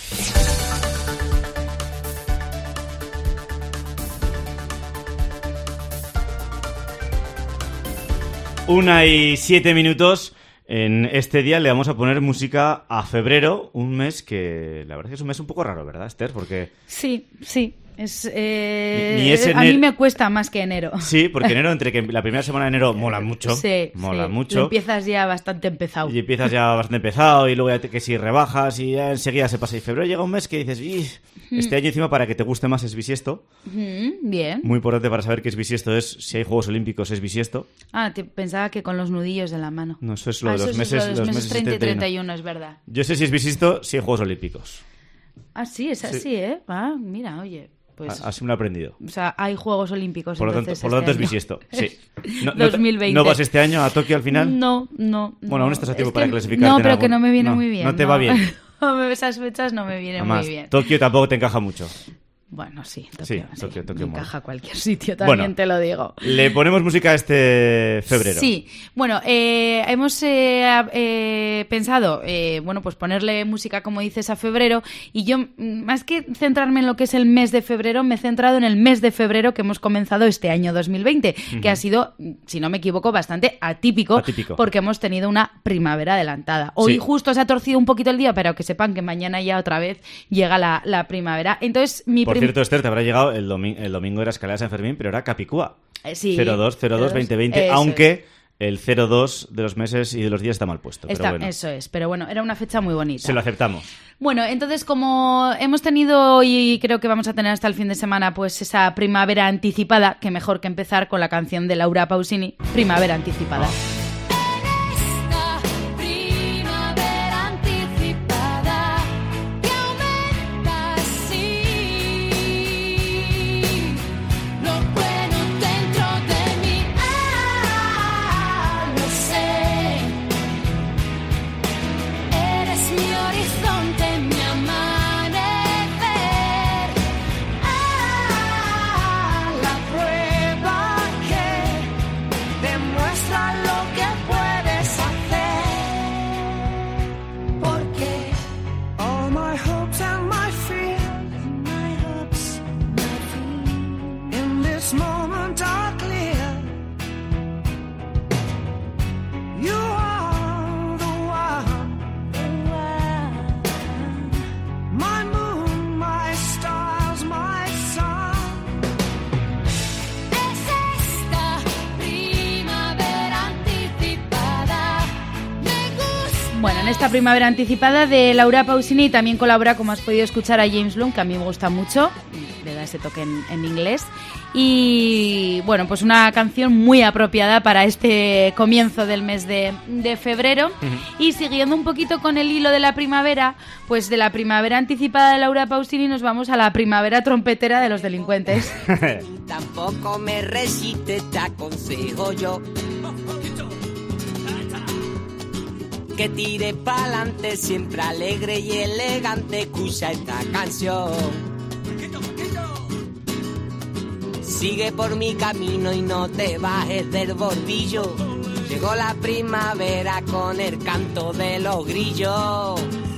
Una y siete minutos. En este día le vamos a poner música a febrero, un mes que la verdad es que es un mes un poco raro, ¿verdad, Esther? Porque sí, sí. Es, eh, Ni es a ener... mí me cuesta más que enero. Sí, porque enero, entre que la primera semana de enero mola mucho. Sí, mola sí. mucho. Lo empiezas ya bastante empezado. Y empiezas ya bastante empezado y luego ya te, que si rebajas y ya enseguida se pasa. Y febrero llega un mes que dices, ¡Ih! Este año encima para que te guste más es bisiesto. Mm, bien. Muy importante para saber qué es bisiesto es si hay Juegos Olímpicos es bisiesto. Ah, te pensaba que con los nudillos de la mano. No, eso es lo ah, de los eso meses, es lo de los, los meses meses treinta y treinta treinta y uno, es verdad. Yo sé si es bisiesto si hay Juegos Olímpicos. Ah, sí, es así, sí. ¿eh? Ah, mira, oye. Pues, así me lo he aprendido. O sea, hay Juegos Olímpicos. Por lo tanto, entonces, por lo tanto este es bisiesto. Sí. No, dos mil veinte. ¿No vas este año a Tokio al final? No, no. Bueno, no. aún estás a tiempo es para que, clasificarte. No, pero algún... que no me viene no, muy bien. No te no. va bien. Esas fechas no me vienen Además, muy bien. Tokio tampoco te encaja mucho. Bueno, sí, Tokio, sí, sí, Tokio, Tokio me mola. encaja cualquier sitio, también bueno, te lo digo. Le ponemos música a este febrero. Sí, bueno, eh, hemos eh, eh, pensado, eh, bueno, pues ponerle música, como dices, a febrero, y yo, más que centrarme en lo que es el mes de febrero, me he centrado en el mes de febrero que hemos comenzado este año dos mil veinte, uh-huh. que ha sido, si no me equivoco, bastante atípico, atípico. porque hemos tenido una primavera adelantada. Hoy sí. justo se ha torcido un poquito el día, pero que sepan que mañana ya otra vez llega la, la primavera. Entonces, mi Por cierto, Esther, te habrá llegado el, domi- el domingo era Escalera San Fermín, pero era Capicúa. Eh, sí. cero dos, cero dos, veinte veinte, aunque el cero dos de los meses y de los días está mal puesto. Está, pero bueno. Eso es, pero bueno, era una fecha muy bonita. Se lo aceptamos. Bueno, entonces como hemos tenido y creo que vamos a tener hasta el fin de semana pues esa primavera anticipada, que mejor que empezar con la canción de Laura Pausini, Primavera Anticipada. Oh. Bueno, en esta primavera anticipada de Laura Pausini también colabora, como has podido escuchar, a James Blunt, que a mí me gusta mucho, le da ese toque en, en inglés. Y bueno, pues una canción muy apropiada para este comienzo del mes de, de febrero. Uh-huh. Y siguiendo un poquito con el hilo de la primavera, pues de la primavera anticipada de Laura Pausini nos vamos a la primavera trompetera de los delincuentes. Tampoco me resiste, te aconsejo yo que tire pa'lante, siempre alegre y elegante, escucha esta canción. Sigue por mi camino y no te bajes del bordillo. Llegó la primavera con el canto de los grillos.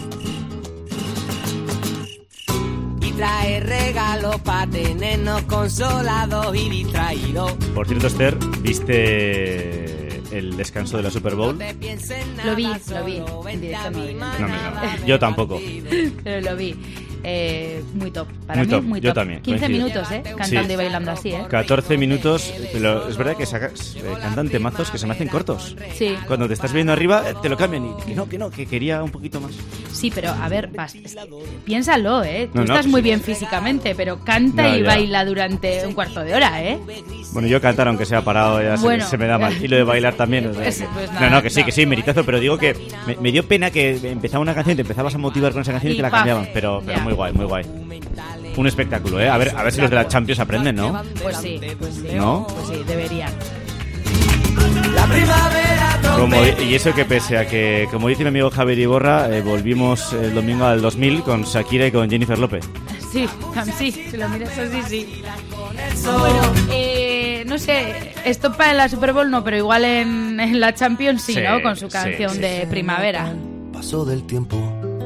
Y trae regalos para tenernos consolados y distraídos. Por cierto, Esther, ¿viste el descanso de la Super Bowl? Lo vi, lo vi. En directo no, no, no, yo tampoco. Pero lo vi. Eh, muy top, para muy mí top. muy top. Yo también, quince coincido. minutos, ¿eh? Cantando sí. Y bailando así, ¿eh? catorce minutos, pero es verdad que sacas, eh, cantan temazos que se me hacen cortos. Sí. Cuando te estás viendo arriba, te lo cambian y que no, que no, que quería un poquito más. Sí, pero a ver, vas, piénsalo, ¿eh? Tú no, no, estás pues muy sí. bien físicamente, pero canta no, y ya. baila durante un cuarto de hora, ¿eh? Bueno, yo cantar, aunque sea parado, ya bueno, se, se me da mal. Y lo de bailar también. O sea, pues, que... pues nada, no, no, que sí, no. que sí, meritazo, pero digo que me, me dio pena que empezaba una canción y te empezabas a motivar con esa canción y, y te la paf, cambiaban. Pero, pero muy guay, muy guay. Un espectáculo, ¿eh? A ver, a ver si los de la Champions aprenden, ¿no? Pues sí, pues sí. ¿No? Pues sí, deberían. La primavera como, y eso que pese a que, como dice mi amigo Javier Iborra, eh, volvimos el domingo al dos mil con Shakira y con Jennifer López. Sí, sí, si lo miras así, sí. Bueno, eh, no sé, esto para la Super Bowl no, pero igual en, en la Champions sí, sí, ¿no? Con su canción sí, sí. de primavera. Paso del tiempo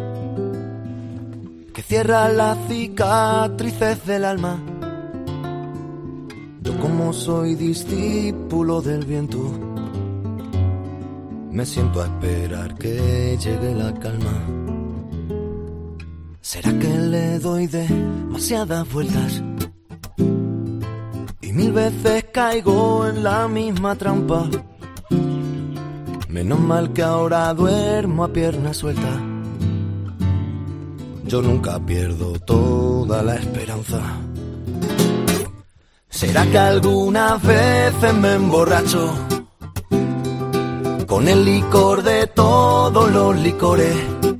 que cierra las cicatrices del alma. Yo, como soy discípulo del viento, me siento a esperar que llegue la calma. ¿Será que le doy demasiadas vueltas y mil veces caigo en la misma trampa? Menos mal que ahora duermo a pierna suelta. Yo nunca pierdo toda la esperanza. ¿Será que algunas veces me emborracho con el licor de todos los licores?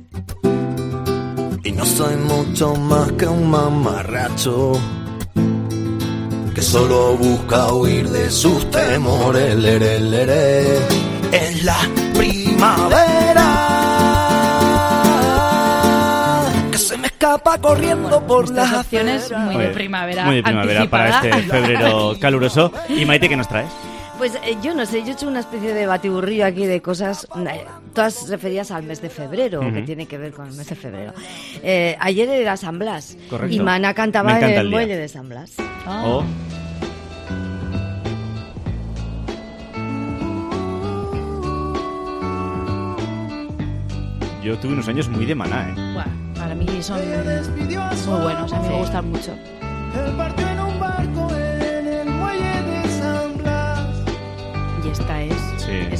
Y no soy mucho más que un mamarracho que solo busca huir de sus temores. Lere, lere. Es la primavera que se me escapa corriendo bueno, por las acciones muy de primavera, muy de primavera anticipada. Para este febrero caluroso. Y Maite, ¿qué nos traes? Pues eh, yo no sé, yo he hecho una especie de batiburrillo aquí de cosas, eh, todas referidas al mes de febrero, uh-huh. que tiene que ver con el mes de febrero. Eh, ayer era San Blas. Correcto. Y Mana cantaba en el, el muelle de San Blas. Oh. Yo tuve unos años muy de Maná, ¿eh? Bueno, para mí son muy buenos, a mí sí. me gustan mucho. Él partió en un barco en el muelle de San Blas. Y esta es, sí.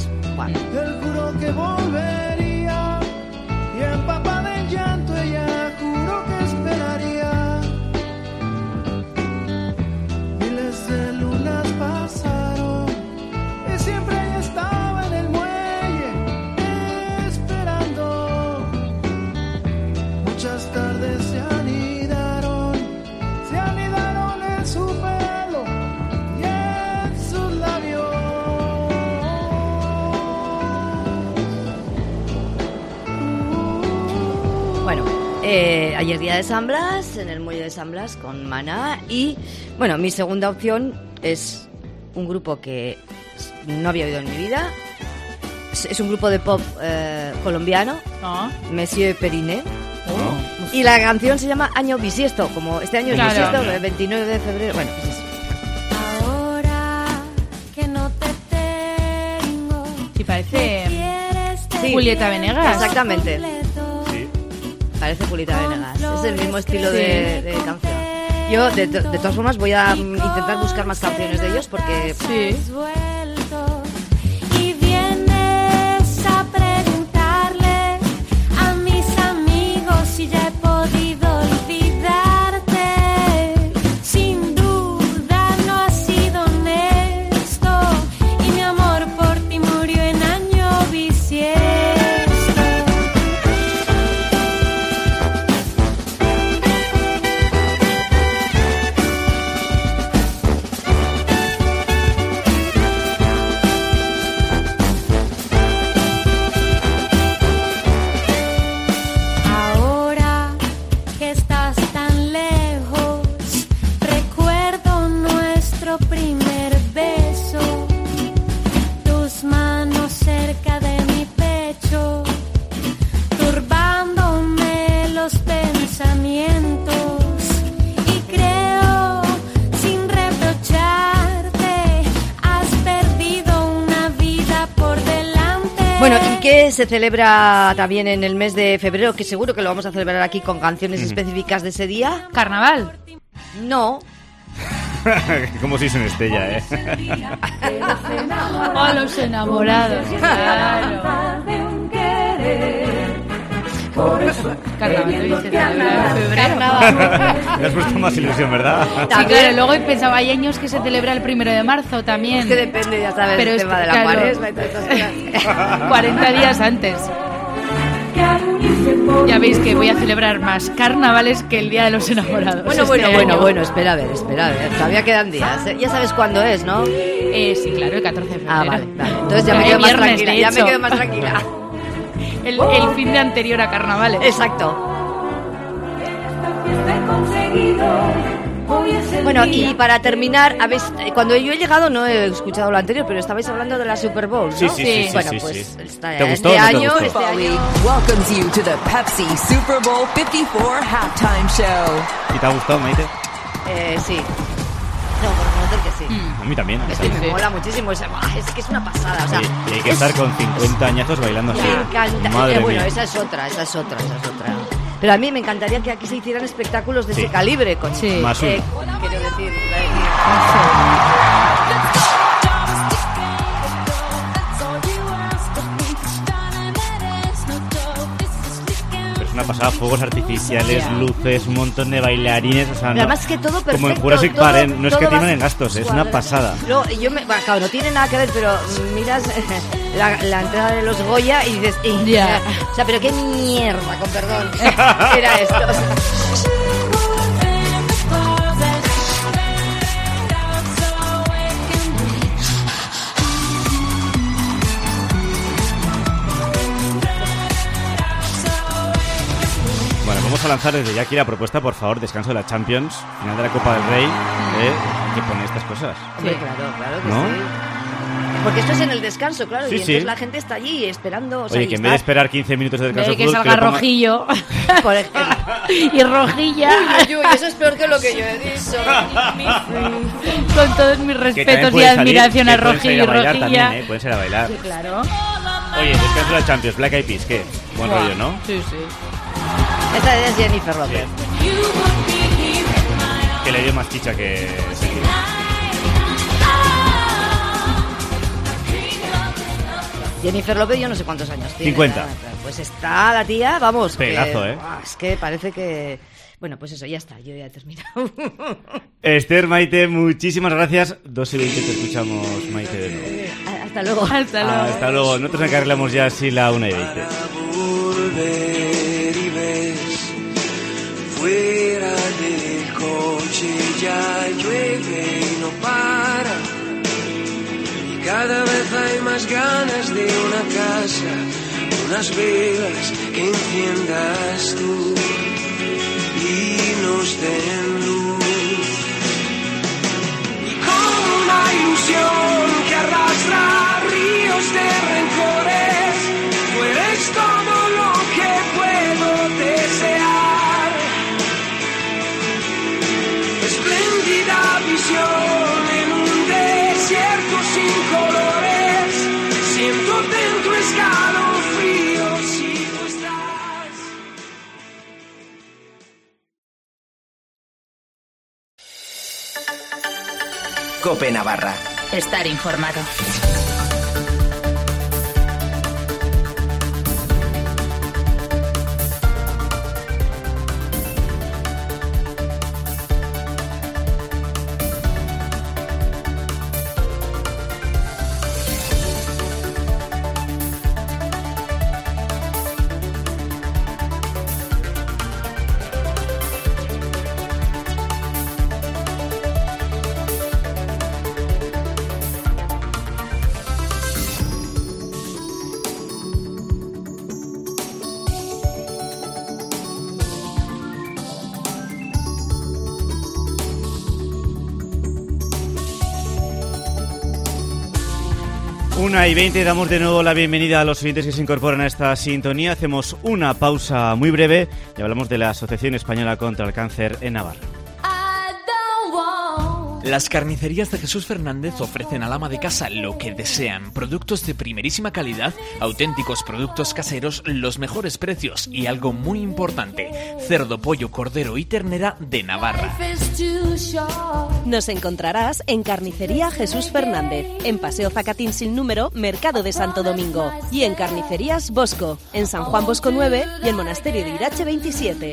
Eh, ayer día de San Blas, en el muelle de San Blas con Maná. Y bueno, mi segunda opción es un grupo que no había oído en mi vida. Es, es un grupo de pop eh, colombiano, oh. Monsieur Periné. Oh. Y la canción se llama Año Bisiesto, como este año es claro. bisiesto, el veintinueve de febrero. Bueno, pues eso. Ahora que no te tengo. Sí, parece sí. Julieta Venegas. Exactamente. Sí. Parece Julieta Venegas. Es el mismo estilo sí. de, de canción. Yo, de, de todas formas, voy a intentar buscar más canciones de ellos porque... Sí. Si ya he podido olvidarte, sin duda no has sido honesto y mi amor por ti murió en año bisiesto. Bueno, ¿y qué se celebra también en el mes de febrero? Que seguro que lo vamos a celebrar aquí con canciones específicas de ese día. ¿Carnaval? No. Como si son Estella, ¿eh? Oh, los enamorados. Claro. Carnaval, Carnaval. Me has puesto más ilusión, ¿verdad? Sí, claro, luego pensaba, hay años que se celebra el primero de marzo también. Es que depende, ya sabes, pero el tema es, de la claro, cuaresma y todas estas cosas. cuarenta días antes. Ya veis que voy a celebrar más carnavales que el Día de los Enamorados. Bueno, este bueno, año. bueno, bueno, espera a ver, espera a ver. Todavía quedan días. ¿eh? Ya sabes cuándo es, ¿no? Eh, sí, claro, el catorce de febrero. Ah, vale, vale. Entonces ya me quedo más tranquila, ya me quedo más tranquila. El, el fin de anterior a carnavales. Exacto. Bueno, y para terminar, habéis, cuando yo he llegado no he escuchado lo anterior, pero estabais hablando de la Super Bowl, ¿no? Sí, sí, sí. sí bueno, sí, pues sí. Está, ¿Te gustó este o no te año, gustó? este año. Welcomes you to the Pepsi Super Bowl cincuenta y cuatro halftime show. ¿Y te ha gustado, Maite? Eh, sí. No, por conocer que sí. Mm. A mí también. Es que me sí. mola muchísimo. Es, es que es una pasada. O sea, Oye, y hay que es, estar con cincuenta añañazos bailando así. Me encanta. Madre eh, bueno, mía. esa es otra, esa es otra, esa es otra. Pero a mí me encantaría que aquí se hicieran espectáculos de sí. ese calibre. Con, sí. Más uno. Eh, quiero decir, decir. Una pasada, fuegos artificiales, yeah. luces, un montón de bailarines, o sea, no, además que todo perfecto, como en Jurassic todo, Park, ¿eh? no es que tienen en gastos, suave. Es una pasada. No, yo me, bueno, claro, no tiene nada que ver, pero miras la, la entrada de los Goya y dices, eh, yeah. o sea, pero qué mierda, con perdón, era esto. O sea. Vamos a lanzar desde ya aquí la propuesta, por favor, descanso de la Champions, final de la Copa del Rey, ¿eh? que pone estas cosas. Hombre, claro, claro que ¿no? sí. Porque esto es en el descanso, claro, sí, y entonces sí. la gente está allí esperando. O Oye, sea, que en está... vez de esperar quince minutos de descanso... De que fútbol, salga que ponga... Rojillo. Por ejemplo. Y Rojilla. Uy, uy, uy, eso es peor que lo que yo he dicho. Con todos mis respetos y admiración salir, a Rojillo y Rojilla. También, ¿eh? Pueden ser a bailar. Sí, claro. Oye, descanso de la Champions, Black Eyed Peas, ¿qué? Buen wow. rollo, ¿no? Sí, sí. Esta es Jennifer López. Sí. Que le dio más chicha que... Jennifer López, yo no sé cuántos años tiene. cincuenta. Pues está la tía, vamos. Pelazo, que, ¿eh? Es que parece que... Bueno, pues eso, ya está, yo ya he terminado. Esther, Maite, muchísimas gracias. dos y veinte te escuchamos, Maite, de nuevo. Hasta luego. Hasta luego. Hasta luego. Nosotros encarrilamos ya así la una y veinte. Fuera del coche ya llueve y no para. Y cada vez hay más ganas de una casa, unas velas que enciendas tú. y nos den luz. Y con una ilusión que arrastra ríos de rencores, tú eres todo lo que puedo desear. Espléndida visión en un desierto sin colores, siento dentro escalofríos si tú estás. COPE Navarra. Estar informado. Una y veinte, damos de nuevo la bienvenida a los oyentes que se incorporan a esta sintonía. Hacemos una pausa muy breve y hablamos de la Asociación Española contra el Cáncer en Navarra. Las carnicerías de Jesús Fernández ofrecen al ama de casa lo que desean. Productos de primerísima calidad, auténticos productos caseros, los mejores precios y algo muy importante, cerdo, pollo, cordero y ternera de Navarra. Nos encontrarás en Carnicería Jesús Fernández, en Paseo Zacatín sin número, Mercado de Santo Domingo, y en Carnicerías Bosco, en San Juan Bosco nueve y el Monasterio de Irache veintisiete.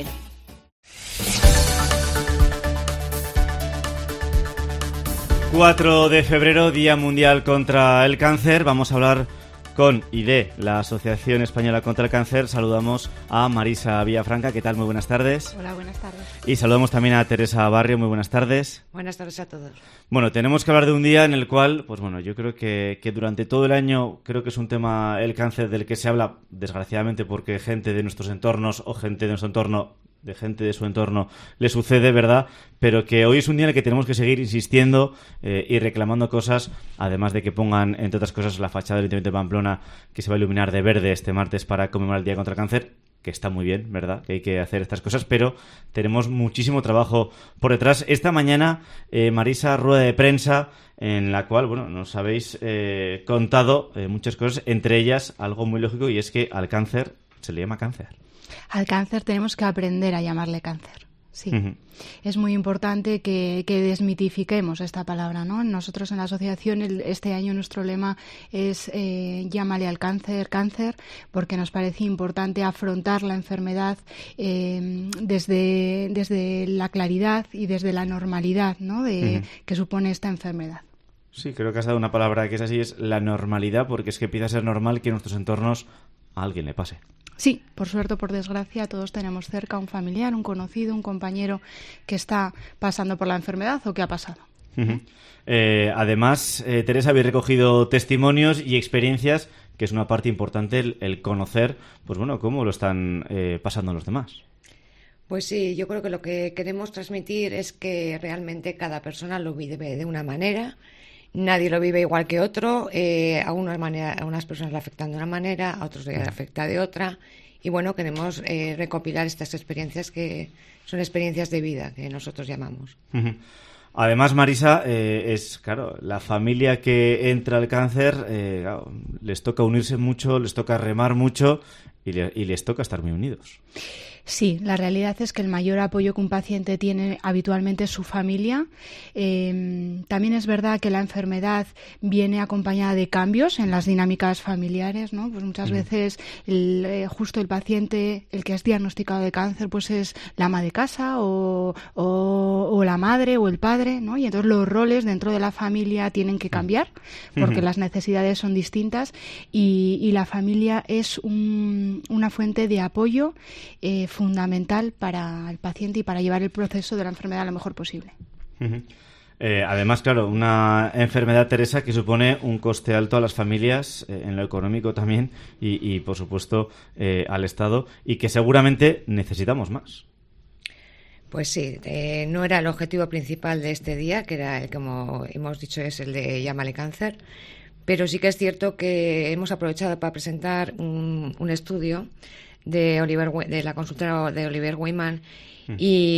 cuatro de febrero, Día Mundial contra el Cáncer. Vamos a hablar con y de la Asociación Española contra el Cáncer. Saludamos a Marisa Villafranca. ¿Qué tal? Muy buenas tardes. Hola, buenas tardes. Y saludamos también a Teresa Barrio. Muy buenas tardes. Buenas tardes a todos. Bueno, tenemos que hablar de un día en el cual, pues bueno, yo creo que, que durante todo el año creo que es un tema, el cáncer, del que se habla, desgraciadamente, porque gente de nuestros entornos o gente de nuestro entorno, de gente de su entorno, le sucede, ¿verdad? Pero que hoy es un día en el que tenemos que seguir insistiendo eh, y reclamando cosas, además de que pongan, entre otras cosas, la fachada del Ayuntamiento de Pamplona, que se va a iluminar de verde este martes para conmemorar el Día contra el Cáncer, que está muy bien, ¿verdad? Que hay que hacer estas cosas, pero tenemos muchísimo trabajo por detrás. Esta mañana, eh, Marisa, rueda de prensa, en la cual, bueno, nos habéis eh, contado eh, muchas cosas, entre ellas algo muy lógico, y es que al cáncer se le llama cáncer. Al cáncer tenemos que aprender a llamarle cáncer. Sí, Uh-huh. es muy importante que, que desmitifiquemos esta palabra, ¿no? Nosotros en la asociación el, este año nuestro lema es eh, llámale al cáncer, cáncer, porque nos parece importante afrontar la enfermedad eh, desde, desde la claridad y desde la normalidad, ¿no? De, Uh-huh. que supone esta enfermedad. Sí, creo que has dado una palabra que es así, es la normalidad, porque es que empieza a ser normal que en nuestros entornos a alguien le pase. Sí, por suerte o por desgracia, todos tenemos cerca un familiar, un conocido, un compañero que está pasando por la enfermedad o que ha pasado. Uh-huh. Eh, además, eh, Teresa, habéis recogido testimonios y experiencias, que es una parte importante el, el conocer, pues bueno, cómo lo están eh, pasando los demás. Pues sí, yo creo que lo que queremos transmitir es que realmente cada persona lo vive de una manera. Nadie lo vive igual que otro, eh, a, unas manera, a unas personas le afectan de una manera, a otros le afecta de otra. Y bueno, queremos eh, recopilar estas experiencias que son experiencias de vida, que nosotros llamamos. Uh-huh. Además, Marisa, eh, es claro, la familia que entra al cáncer, eh, claro, les toca unirse mucho, les toca remar mucho y, le, y les toca estar muy unidos. Sí, la realidad es que el mayor apoyo que un paciente tiene habitualmente es su familia. Eh, también es verdad que la enfermedad viene acompañada de cambios en las dinámicas familiares, ¿no? Pues muchas mm. veces el, eh, justo el paciente, el que es diagnosticado de cáncer, pues es la ama de casa o, o, o la madre o el padre, ¿no? Y entonces los roles dentro de la familia tienen que cambiar porque mm. las necesidades son distintas y, y la familia es un, una fuente de apoyo eh, fundamental para el paciente y para llevar el proceso de la enfermedad lo mejor posible. Uh-huh. Eh, además, claro, una enfermedad, Teresa, que supone un coste alto a las familias, eh, en lo económico también, y, y por supuesto, eh, al Estado, y que seguramente necesitamos más. Pues sí, eh, no era el objetivo principal de este día, que era, el, como hemos dicho, es el de Llámale Cáncer, pero sí que es cierto que hemos aprovechado para presentar un, un estudio de Oliver de la consultora de Oliver Wyman mm.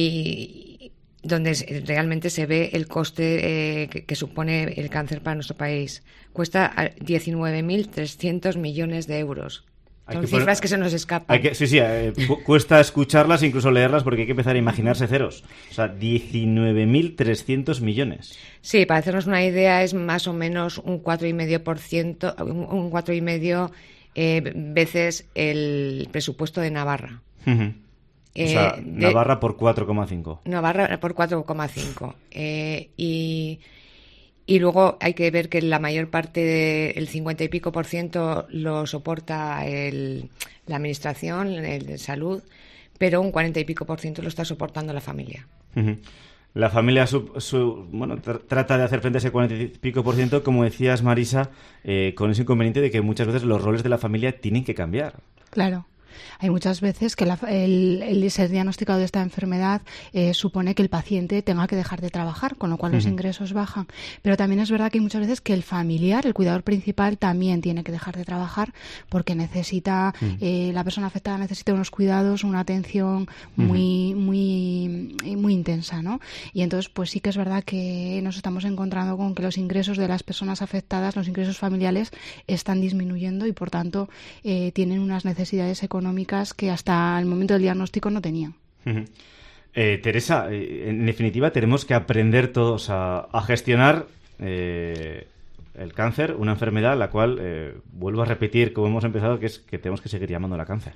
y donde realmente se ve el coste eh, que, que supone el cáncer para nuestro país. Cuesta diecinueve mil trescientos millones de euros. Son cifras poner, que se nos escapan. Hay que, sí, sí, eh, cu- cuesta escucharlas, incluso leerlas, porque hay que empezar a imaginarse ceros. O sea, diecinueve mil trescientos millones. Sí, para hacernos una idea, es más o menos un cuatro coma cinco por ciento, un, un cuatro coma cinco eh, veces el presupuesto de Navarra. Uh-huh. Eh, o sea, de, Navarra por cuatro coma cinco. Navarra por cuatro coma cinco. Eh, y... Y luego hay que ver que la mayor parte, de, el cincuenta y pico por ciento, lo soporta el, la administración, el de salud, pero un cuarenta y pico por ciento lo está soportando la familia. Uh-huh. La familia su, su, bueno, tr- trata de hacer frente a ese cuarenta y pico por ciento, como decías, Marisa, eh, con ese inconveniente de que muchas veces los roles de la familia tienen que cambiar. Claro. Hay muchas veces que la, el, el ser diagnosticado de esta enfermedad eh, supone que el paciente tenga que dejar de trabajar, con lo cual uh-huh. los ingresos bajan. Pero también es verdad que hay muchas veces que el familiar, el cuidador principal, también tiene que dejar de trabajar porque necesita, uh-huh. eh, la persona afectada necesita unos cuidados, una atención muy, uh-huh. muy, muy intensa, ¿no? Y entonces, pues sí que es verdad que nos estamos encontrando con que los ingresos de las personas afectadas, los ingresos familiares, están disminuyendo y, por tanto, eh, tienen unas necesidades económicas que hasta el momento del diagnóstico no tenían. Uh-huh. Eh, Teresa, eh, en definitiva tenemos que aprender todos a, a gestionar eh, el cáncer, una enfermedad la cual, eh, vuelvo a repetir como hemos empezado, que es que tenemos que seguir llamándola cáncer.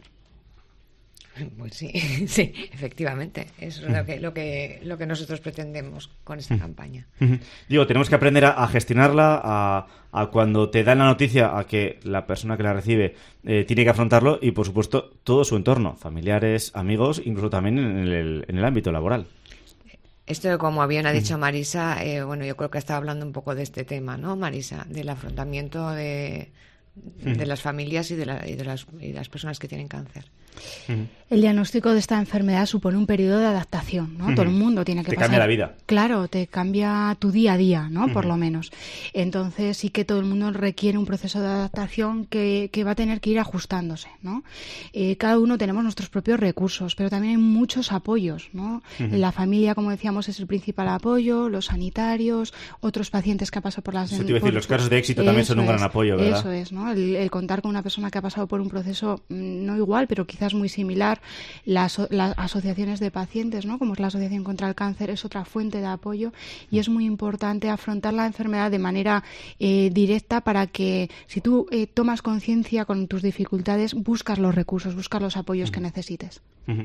Pues sí, sí, efectivamente. Eso es lo que, lo que, lo que nosotros pretendemos con esta campaña. Digo, tenemos que aprender a, a gestionarla, a, a cuando te dan la noticia, a que la persona que la recibe eh, tiene que afrontarlo y, por supuesto, todo su entorno, familiares, amigos, incluso también en el, en el ámbito laboral. Esto, como bien ha dicho Marisa, eh, bueno, yo creo que estaba hablando un poco de este tema, ¿no, Marisa? Del afrontamiento de, de las familias y de, la, y de las, y de las personas que tienen cáncer. El diagnóstico de esta enfermedad supone un periodo de adaptación, ¿no? Uh-huh. Todo el mundo tiene que te pasar. Te cambia la vida. Claro, te cambia tu día a día, ¿no? Uh-huh. Por lo menos. Entonces sí que todo el mundo requiere un proceso de adaptación que, que va a tener que ir ajustándose, ¿no? Eh, cada uno tenemos nuestros propios recursos, pero también hay muchos apoyos, ¿no? Uh-huh. La familia, como decíamos, es el principal apoyo, los sanitarios, otros pacientes que han pasado por las... Eso te iba a decir, por, los casos de éxito también son un gran es, apoyo, ¿verdad? Eso es, ¿no? El, el contar con una persona que ha pasado por un proceso no igual, pero quizás muy similar. Las, las asociaciones de pacientes, ¿no? Como es la Asociación contra el Cáncer, es otra fuente de apoyo y es muy importante afrontar la enfermedad de manera eh, directa para que si tú eh, tomas conciencia con tus dificultades, buscas los recursos, buscas los apoyos uh-huh. que necesites. Uh-huh.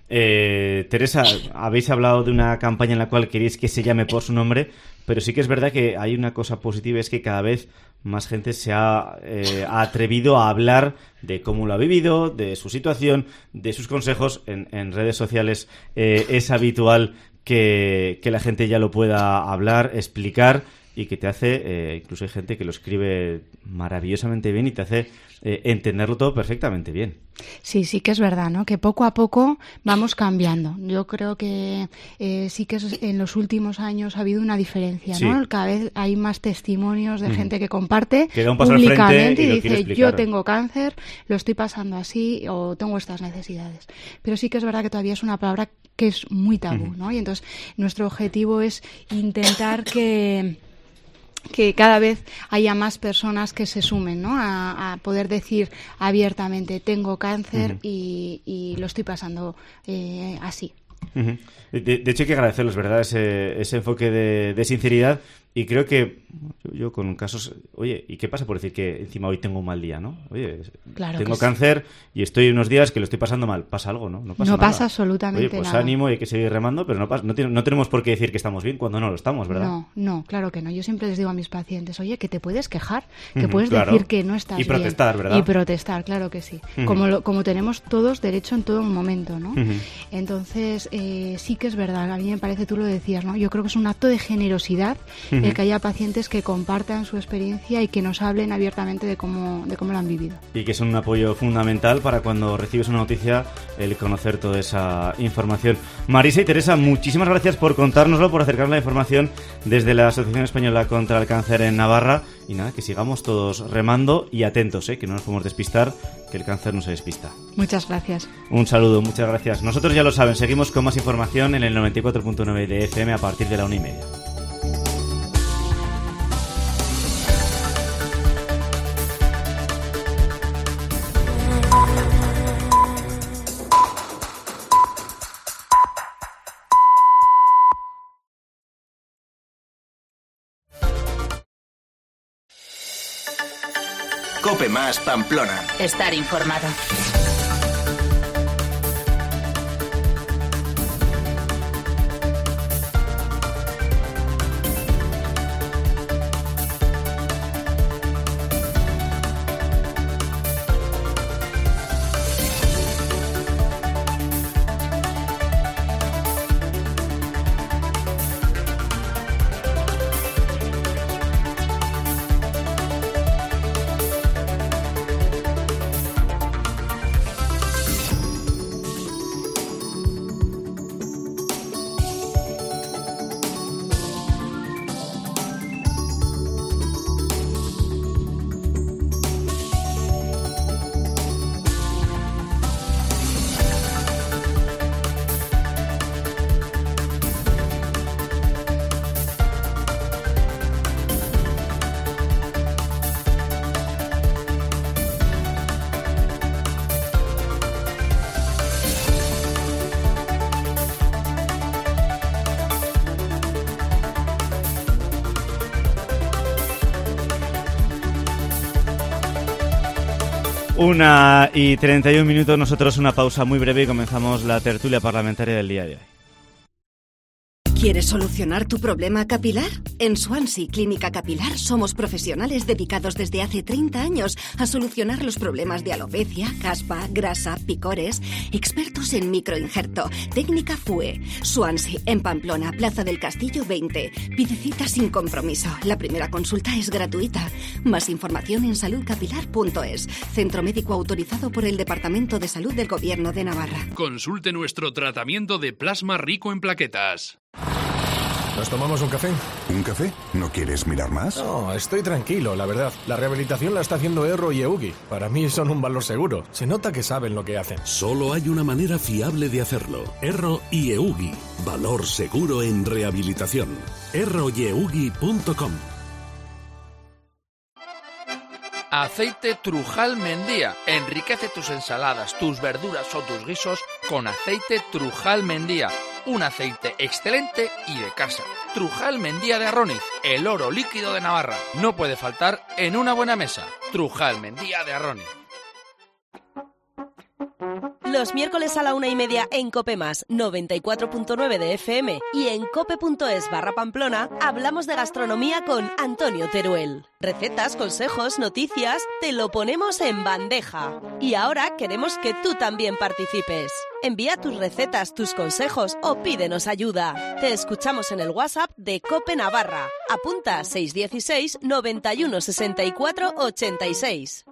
Eh, Teresa, habéis hablado de una campaña en la cual queréis que se llame por su nombre, pero sí que es verdad que hay una cosa positiva, es que cada vez más gente se ha, eh, ha atrevido a hablar de cómo lo ha vivido, de su situación, de sus consejos. En, en redes sociales eh, es habitual que, que la gente ya lo pueda hablar, explicar y que te hace, eh, incluso hay gente que lo escribe maravillosamente bien y te hace eh, entenderlo todo perfectamente bien. Sí, sí que es verdad, ¿no? Que poco a poco vamos cambiando. Yo creo que eh, sí que es, en los últimos años ha habido una diferencia, ¿no? Sí. Cada vez hay más testimonios de mm. gente que comparte que un públicamente y, y dice, yo tengo cáncer, lo estoy pasando así o tengo estas necesidades. Pero sí que es verdad que todavía es una palabra que es muy tabú, mm. ¿no? Y entonces nuestro objetivo es intentar que... que cada vez haya más personas que se sumen, ¿no? a, a poder decir abiertamente tengo cáncer uh-huh. y, y lo estoy pasando eh, así. Uh-huh. De, de hecho hay que agradecerles, ¿verdad? Ese, ese enfoque de, de sinceridad. Y creo que yo, yo con casos... Oye, ¿y qué pasa por decir que encima hoy tengo un mal día, no? Oye, claro tengo cáncer sí. y estoy unos días que lo estoy pasando mal. ¿Pasa algo, no? No pasa No nada. pasa absolutamente Oye, pues nada. ánimo y hay que seguir remando, pero no, pasa, no, tiene, no tenemos por qué decir que estamos bien cuando no lo estamos, ¿verdad? No, no, claro que no. Yo siempre les digo a mis pacientes, oye, que te puedes quejar, que uh-huh, puedes claro. decir que no estás bien. Y protestar, bien. ¿verdad? Y protestar, claro que sí. Uh-huh. Como, lo, como tenemos todos derecho en todo momento, ¿no? Uh-huh. Entonces, eh, sí que es verdad. A mí me parece, tú lo decías, ¿no? Yo creo que es un acto de generosidad uh-huh. el que haya pacientes que compartan su experiencia y que nos hablen abiertamente de cómo, de cómo lo han vivido. Y que son un apoyo fundamental para cuando recibes una noticia, el conocer toda esa información. Marisa y Teresa, muchísimas gracias por contárnoslo, por acercarnos la información desde la Asociación Española contra el Cáncer en Navarra. Y nada, que sigamos todos remando y atentos, ¿eh? Que no nos podemos despistar, que el cáncer no se despista. Muchas gracias. Un saludo, muchas gracias. Nosotros ya lo saben, seguimos con más información en el noventa y cuatro punto nueve de F M a partir de la una y media. Cope Más Pamplona. Estar informado. Una y treinta y un minutos, nosotros una pausa muy breve y comenzamos la tertulia parlamentaria del día de hoy. ¿Quieres solucionar tu problema capilar? En Swansea Clínica Capilar somos profesionales dedicados desde hace treinta años a solucionar los problemas de alopecia, caspa, grasa, picores, expertos en microinjerto, técnica F U E. Swansea, en Pamplona, Plaza del Castillo veinte. Pide cita sin compromiso. La primera consulta es gratuita. Más información en salud capilar punto es. Centro médico autorizado por el Departamento de Salud del Gobierno de Navarra. Consulte nuestro tratamiento de plasma rico en plaquetas. ¿Nos tomamos un café? ¿Un café? ¿No quieres mirar más? No, estoy tranquilo, la verdad. La rehabilitación la está haciendo Erro y Eugi. Para mí son un valor seguro. Se nota que saben lo que hacen. Solo hay una manera fiable de hacerlo. Erro y Eugi. Valor seguro en rehabilitación. erro y eugi punto com. Aceite Trujal Mendía. Enriquece tus ensaladas, tus verduras o tus guisos con aceite Trujal Mendía. Un aceite excelente y de casa. Trujal Mendía de Arroniz, el oro líquido de Navarra. No puede faltar en una buena mesa. Trujal Mendía de Arroniz. Los miércoles a la una y media en Cope Más, noventa y cuatro punto nueve de F M y en cope punto es barra Pamplona hablamos de gastronomía con Antonio Teruel. Recetas, consejos, noticias, te lo ponemos en bandeja. Y ahora queremos que tú también participes. Envía tus recetas, tus consejos o pídenos ayuda. Te escuchamos en el WhatsApp de Cope Navarra. Apunta seis uno seis, noventa y uno, sesenta y cuatro, ochenta y seis.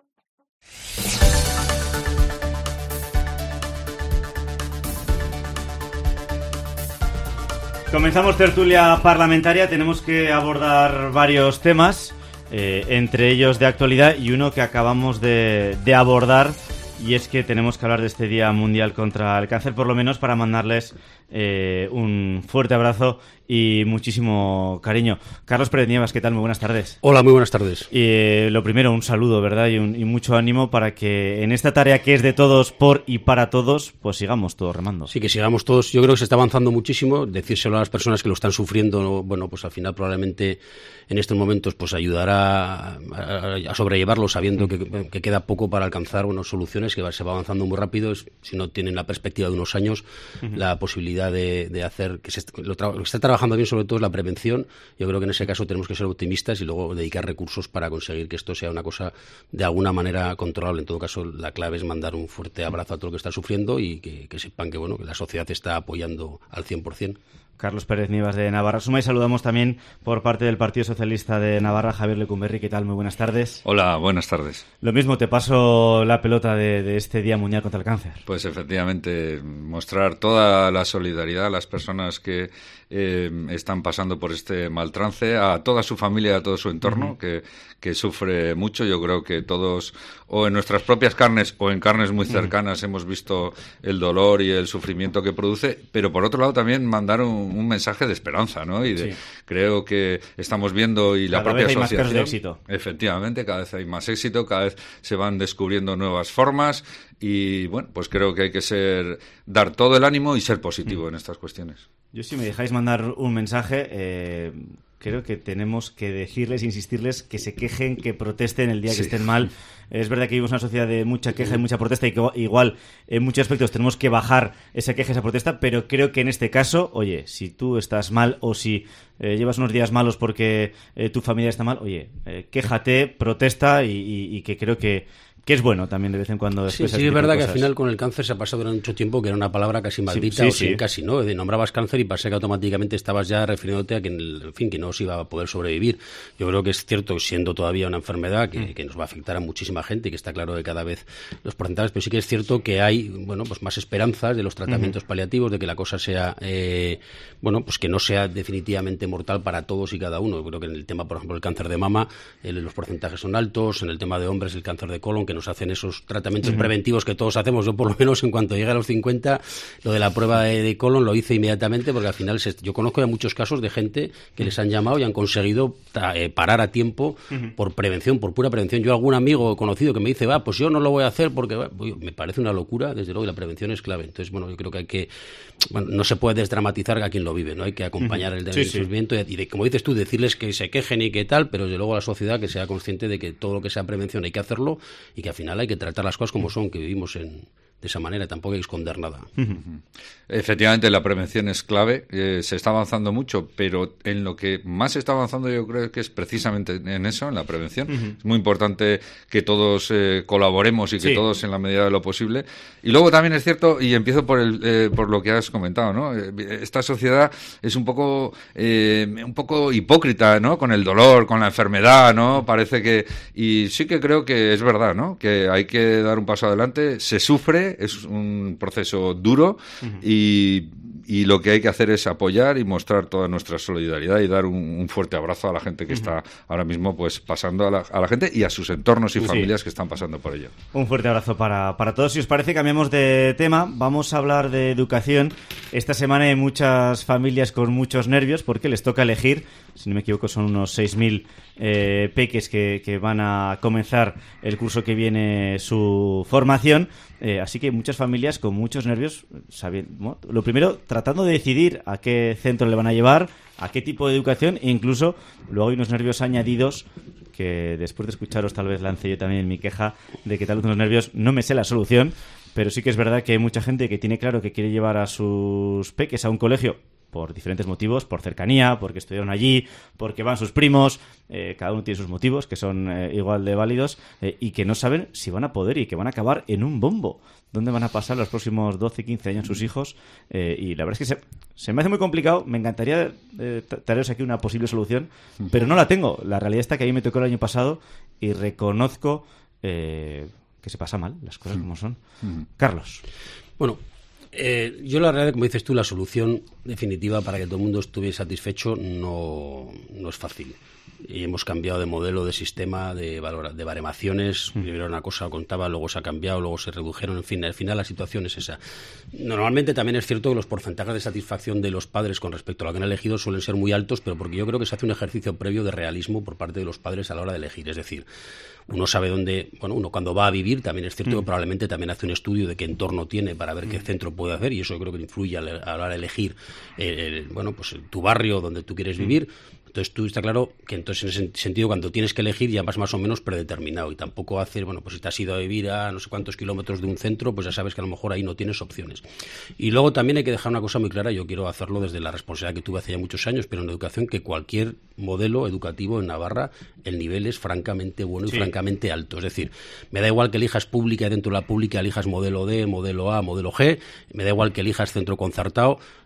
Comenzamos tertulia parlamentaria, tenemos que abordar varios temas, eh, entre ellos de actualidad y uno que acabamos de, de abordar, y es que tenemos que hablar de este Día Mundial contra el Cáncer, por lo menos para mandarles eh, un fuerte abrazo y muchísimo cariño. Carlos Pérez Nievas, ¿qué tal? Muy buenas tardes. Hola, muy buenas tardes. Y eh, lo primero, un saludo, ¿verdad? Y, un, y mucho ánimo para que en esta tarea que es de todos, por y para todos, pues sigamos todos remando. Sí, que sigamos todos. Yo creo que se está avanzando muchísimo. Decírselo a las personas que lo están sufriendo, bueno, pues al final probablemente en estos momentos pues ayudará a, a sobrellevarlo sabiendo que, que queda poco para alcanzar unas soluciones, que se va avanzando muy rápido. Si no tienen la perspectiva de unos años, uh-huh. la posibilidad de, de hacer que se, lo, tra- lo que está trabajando bien sobre todo es la prevención. Yo creo que en ese caso tenemos que ser optimistas y luego dedicar recursos para conseguir que esto sea una cosa de alguna manera controlable. En todo caso, la clave es mandar un fuerte abrazo a todo lo que está sufriendo y que, que sepan que bueno que la sociedad está apoyando al cien por ciento. Carlos Pérez Nivas de Navarra Suma, y saludamos también por parte del Partido Socialista de Navarra, Javier Lecumberri. ¿Qué tal? Muy buenas tardes. Hola, buenas tardes. Lo mismo, te paso la pelota de, de este Día Mundial contra el Cáncer. Pues efectivamente, mostrar toda la solidaridad a las personas que eh, están pasando por este mal trance, a toda su familia, a todo su entorno, uh-huh. que, que sufre mucho. Yo creo que todos, o en nuestras propias carnes, o en carnes muy cercanas, uh-huh. hemos visto el dolor y el sufrimiento que produce, pero por otro lado también mandar un, un mensaje de esperanza, ¿no? Y de, sí. creo que estamos viendo, y la cada propia vez hay asociación... más casos de éxito. Efectivamente, cada vez hay más éxito, cada vez se van descubriendo nuevas formas, y bueno, pues creo que hay que ser, dar todo el ánimo y ser positivo uh-huh. en estas cuestiones. Yo, si me dejáis mandar un mensaje, eh, creo que tenemos que decirles, insistirles, que se quejen, que protesten el día sí. que estén mal. Es verdad que vivimos una sociedad de mucha queja y mucha protesta, y que igual en muchos aspectos tenemos que bajar esa queja, esa protesta, pero creo que en este caso, oye, si tú estás mal o si eh, llevas unos días malos porque eh, tu familia está mal, oye, eh, quéjate, protesta, y, y, y que creo que que es bueno también de vez en cuando. Sí, sí, es verdad que al final con el cáncer se ha pasado durante mucho tiempo que era una palabra casi maldita, sí, sí, o sin sí. casi, ¿no? De nombrabas cáncer y pasé que automáticamente estabas ya refiriéndote a que, en fin, que no se iba a poder sobrevivir. Yo creo que es cierto, siendo todavía una enfermedad que, mm. que nos va a afectar a muchísima gente, y que está claro que cada vez los porcentajes, pero sí que es cierto que hay, bueno, pues más esperanzas de los tratamientos mm. paliativos, de que la cosa sea, eh, bueno, pues que no sea definitivamente mortal para todos y cada uno. Yo creo que en el tema, por ejemplo, el cáncer de mama, eh, los porcentajes son altos. En el tema de hombres, el cáncer de colon, que nos hacen esos tratamientos uh-huh. preventivos que todos hacemos. Yo, por lo menos, en cuanto llegue a los cincuenta, lo de la prueba de, de colon lo hice inmediatamente, porque al final se, yo conozco ya muchos casos de gente que les han llamado y han conseguido ta, eh, parar a tiempo uh-huh. por prevención, por pura prevención. Yo, algún amigo conocido que me dice, va, pues yo no lo voy a hacer porque va, me parece una locura, desde luego, y la prevención es clave. Entonces, bueno, yo creo que hay que, bueno, no se puede desdramatizar a quien lo vive, ¿no? Hay que acompañar uh-huh. el, sí, el sí. sufrimiento y, de, como dices tú, decirles que se quejen y que tal, pero desde luego a la sociedad que sea consciente de que todo lo que sea prevención hay que hacerlo, y que al final hay que tratar las cosas como son, que vivimos en, de esa manera, tampoco hay que esconder nada. Efectivamente, la prevención es clave, eh, se está avanzando mucho, pero en lo que más se está avanzando yo creo que es precisamente en eso, en la prevención. Uh-huh. Es muy importante que todos eh, colaboremos y que sí. todos, en la medida de lo posible. Y luego también es cierto, y empiezo por el eh, por lo que has comentado, ¿no? Esta sociedad es un poco eh, un poco hipócrita, ¿no? Con el dolor, con la enfermedad, ¿no? Parece que... Y sí que creo que es verdad, ¿no? Que hay que dar un paso adelante, se sufre, es un proceso duro, uh-huh. y, y lo que hay que hacer es apoyar y mostrar toda nuestra solidaridad y dar un, un fuerte abrazo a la gente que uh-huh. está ahora mismo pues pasando a la, a la gente y a sus entornos y sí. familias que están pasando por ello. Un fuerte abrazo para, para todos. Si os parece, cambiamos de tema. Vamos a hablar de educación. Esta semana hay muchas familias con muchos nervios porque les toca elegir, si no me equivoco son unos seis mil eh, peques que, que van a comenzar el curso que viene su formación. Eh, así que muchas familias con muchos nervios, sabiendo, bueno, lo primero, tratando de decidir a qué centro le van a llevar, a qué tipo de educación, e incluso luego hay unos nervios añadidos que después de escucharos tal vez lance yo también mi queja de que tal vez unos nervios no me sé la solución, pero sí que es verdad que hay mucha gente que tiene claro que quiere llevar a sus peques a un colegio por diferentes motivos, por cercanía, porque estudiaron allí, porque van sus primos, eh, cada uno tiene sus motivos que son eh, igual de válidos, eh, y que no saben si van a poder y que van a acabar en un bombo. ¿Dónde van a pasar los próximos doce, quince años sus hijos? Eh, y la verdad es que se, se me hace muy complicado. Me encantaría eh, traeros aquí una posible solución, pero no la tengo. La realidad está que a mí me tocó el año pasado y reconozco eh, que se pasa mal, las cosas como son. Carlos. Bueno, Eh, yo la realidad, como dices tú, la solución definitiva para que todo el mundo estuviera satisfecho no, no es fácil. Y hemos cambiado de modelo, de sistema, de valor, de baremaciones. Primero una cosa contaba, luego se ha cambiado, luego se redujeron. En fin, al final la situación es esa. Normalmente también es cierto que los porcentajes de satisfacción de los padres con respecto a lo que han elegido suelen ser muy altos, pero porque yo creo que se hace un ejercicio previo de realismo por parte de los padres a la hora de elegir. Es decir, uno sabe dónde, bueno, uno cuando va a vivir, también es cierto mm. que probablemente también hace un estudio de qué entorno tiene para ver mm. qué centro puede hacer, y eso yo creo que influye a la hora de elegir el, el, bueno, pues tu barrio donde tú quieres mm. vivir. Entonces tú está claro que entonces en ese sentido cuando tienes que elegir ya vas más o menos predeterminado, y tampoco hacer, bueno, pues si te has ido a vivir a no sé cuántos kilómetros de un centro, pues ya sabes que a lo mejor ahí no tienes opciones. Y luego también hay que dejar una cosa muy clara, yo quiero hacerlo desde la responsabilidad que tuve hace ya muchos años, pero en educación, que cualquier modelo educativo en Navarra, el nivel es francamente bueno y sí. francamente alto. Es decir, me da igual que elijas pública y dentro de la pública elijas modelo D, modelo A, modelo G, me da igual que elijas centro concertado.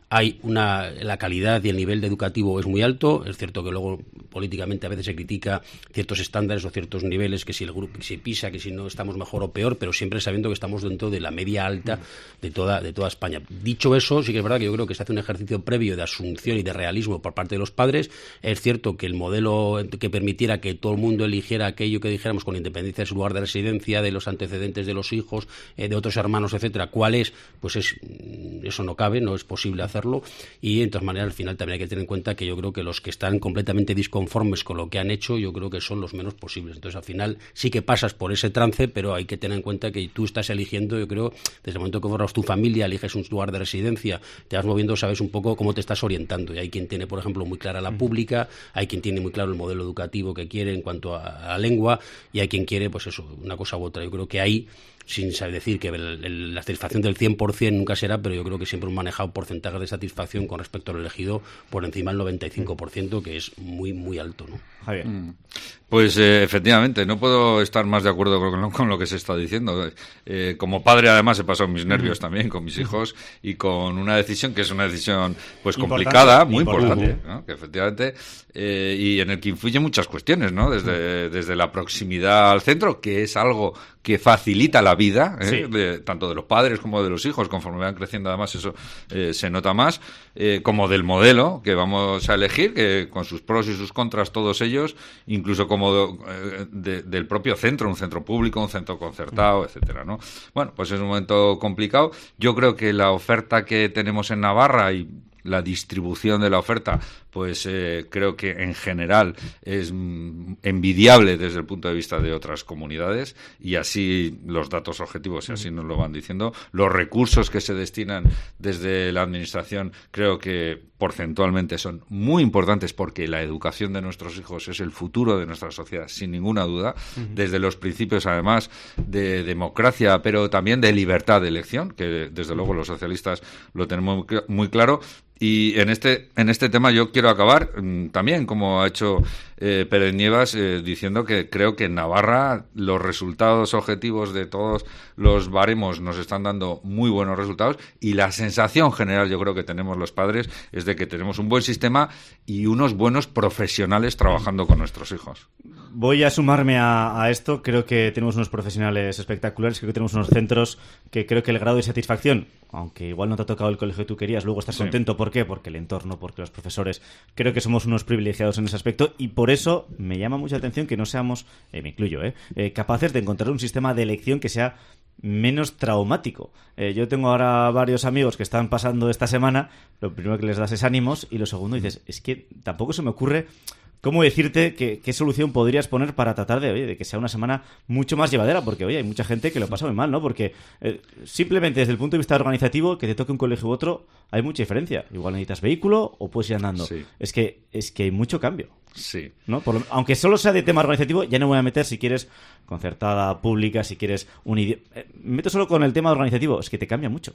hay una la calidad y el nivel de educativo es muy alto. Es cierto que luego políticamente a veces se critica ciertos estándares o ciertos niveles, que si el grupo, que si PISA, que si no estamos mejor o peor, pero siempre sabiendo que estamos dentro de la media alta de toda de toda España. Dicho eso, sí que es verdad que yo creo que se hace un ejercicio previo de asunción y de realismo por parte de los padres. Es cierto que el modelo que permitiera que todo el mundo eligiera aquello que dijéramos con independencia de su lugar de residencia, de los antecedentes de los hijos, eh, de otros hermanos, etcétera, cuál es, pues es eso no cabe, no es posible hacerlo. Y de todas maneras al final también hay que tener en cuenta que yo creo que los que están completamente disconformes con lo que han hecho, yo creo que son los menos posibles. Entonces al final sí que pasas por ese trance, pero hay que tener en cuenta que tú estás eligiendo, yo creo, desde el momento que formas tu familia, eliges un lugar de residencia, te vas moviendo, sabes un poco cómo te estás orientando. Y hay quien tiene, por ejemplo, muy clara la pública, hay quien tiene muy claro el modelo educativo que quiere en cuanto a, a la lengua, y hay quien quiere, pues eso, una cosa u otra. Yo creo que ahí, sin saber decir que el, el, la satisfacción del cien por ciento nunca será, pero yo creo que siempre hemos manejado porcentajes de satisfacción con respecto al elegido por encima del noventa y cinco por ciento, que es muy, muy alto, ¿no? Javier. Mm. Pues eh, efectivamente, no puedo estar más de acuerdo con lo, con lo que se está diciendo. Eh, como padre, además, he pasado mis nervios mm. también con mis hijos y con una decisión que es una decisión pues importante, complicada, muy importante, importante, ¿no? Que efectivamente, eh, y en el que influyen muchas cuestiones, ¿no? Desde, desde la proximidad al centro, que es algo que facilita la vida, ¿eh? Sí. de, tanto de los padres como de los hijos, conforme van creciendo, además eso eh, se nota más, eh, como del modelo que vamos a elegir, que con sus pros y sus contras todos ellos, incluso como de, de, del propio centro, un centro público, un centro concertado, etcétera, ¿no? Bueno, pues es un momento complicado. Yo creo que la oferta que tenemos en Navarra y la distribución de la oferta, pues eh, creo que en general es mm, envidiable desde el punto de vista de otras comunidades, y así los datos objetivos y así nos lo van diciendo. Los recursos que se destinan desde la administración creo que porcentualmente son muy importantes, porque la educación de nuestros hijos es el futuro de nuestra sociedad, sin ninguna duda, uh-huh. desde los principios además de democracia, pero también de libertad de elección, que desde luego los socialistas lo tenemos muy claro. Y en este en este tema yo quiero acabar mmm, también, como ha hecho eh, Pérez Nievas, eh, diciendo que creo que en Navarra los resultados objetivos de todos los baremos nos están dando muy buenos resultados, y la sensación general yo creo que tenemos los padres es de que tenemos un buen sistema y unos buenos profesionales trabajando con nuestros hijos. Voy a sumarme a, a esto. Creo que tenemos unos profesionales espectaculares, creo que tenemos unos centros que creo que el grado de satisfacción, aunque igual no te ha tocado el colegio que tú querías, luego estás sí. contento. ¿Por qué? Porque el entorno, porque los profesores, creo que somos unos privilegiados en ese aspecto, y por eso me llama mucha atención que no seamos, eh, me incluyo, eh, eh, capaces de encontrar un sistema de elección que sea menos traumático. Eh, yo tengo ahora varios amigos que están pasando esta semana, lo primero que les das es ánimos, y lo segundo dices, es que tampoco se me ocurre cómo decirte que, qué solución podrías poner para tratar de, oye, de que sea una semana mucho más llevadera, porque oye, hay mucha gente que lo pasa muy mal, ¿no? Porque eh, simplemente desde el punto de vista organizativo, que te toque un colegio u otro, hay mucha diferencia. Igual necesitas vehículo o puedes ir andando. Sí. Es que es que hay mucho cambio. Sí. ¿No? Por lo, aunque solo sea de tema organizativo, ya no voy a meter si quieres concertada, pública, si quieres un idioma. Eh, me meto solo con el tema organizativo, es que te cambia mucho.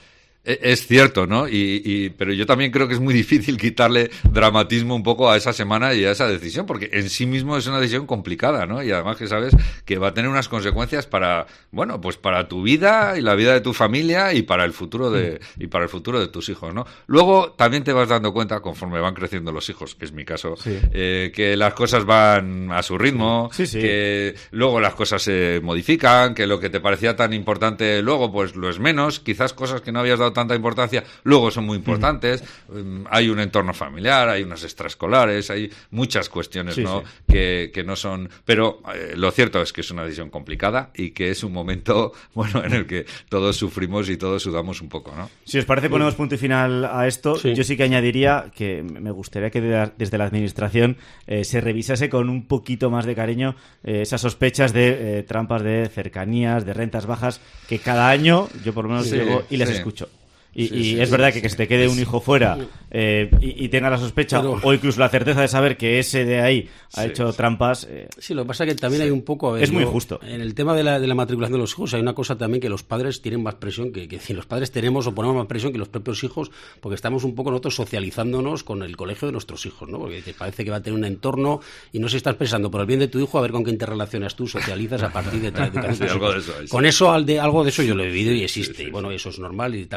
Es cierto, ¿no? Y, y, pero yo también creo que es muy difícil quitarle dramatismo un poco a esa semana y a esa decisión, porque en sí mismo es una decisión complicada, ¿no? Y además que sabes que va a tener unas consecuencias para, bueno, pues para tu vida y la vida de tu familia y para el futuro de mm. y para el futuro de tus hijos, ¿no? Luego también te vas dando cuenta, conforme van creciendo los hijos, que es mi caso, sí. eh, que las cosas van a su ritmo, sí, sí. que luego las cosas se modifican, que lo que te parecía tan importante luego pues lo es menos, quizás cosas que no habías dado tanta importancia luego son muy importantes. Uh-huh. Hay un entorno familiar, hay unas extraescolares, hay muchas cuestiones, sí, ¿no? Sí. Que, que no son, pero eh, lo cierto es que es una decisión complicada y que es un momento, bueno, en el que todos sufrimos y todos sudamos un poco, ¿no? Si os parece, ponemos punto y final a esto. Sí. Yo sí que añadiría que me gustaría que desde la administración eh, se revisase con un poquito más de cariño eh, esas sospechas de eh, trampas de cercanías, de rentas bajas, que cada año yo por lo menos sí, llego y les sí. escucho. Y, sí, y sí, es verdad que, que se te quede un hijo fuera eh, y, y tenga la sospecha pero, o incluso la certeza de saber que ese de ahí ha sí, hecho trampas. Eh, sí, lo que pasa es que también sí. hay un poco... A ver, es muy yo, justo. En el tema de la, de la matriculación de los hijos hay una cosa también, que los padres tienen más presión, que, que si los padres tenemos o ponemos más presión que los propios hijos, porque estamos un poco nosotros socializándonos con el colegio de nuestros hijos, ¿no? Porque te parece que va a tener un entorno y no se estás pensando por el bien de tu hijo a ver con quién te relacionas tú, socializas a partir de... Tra- de sí, algo de eso, con eso, al de, algo de eso yo lo he vivido y existe. Sí, sí, y bueno, eso es normal y tal, pero yo que creo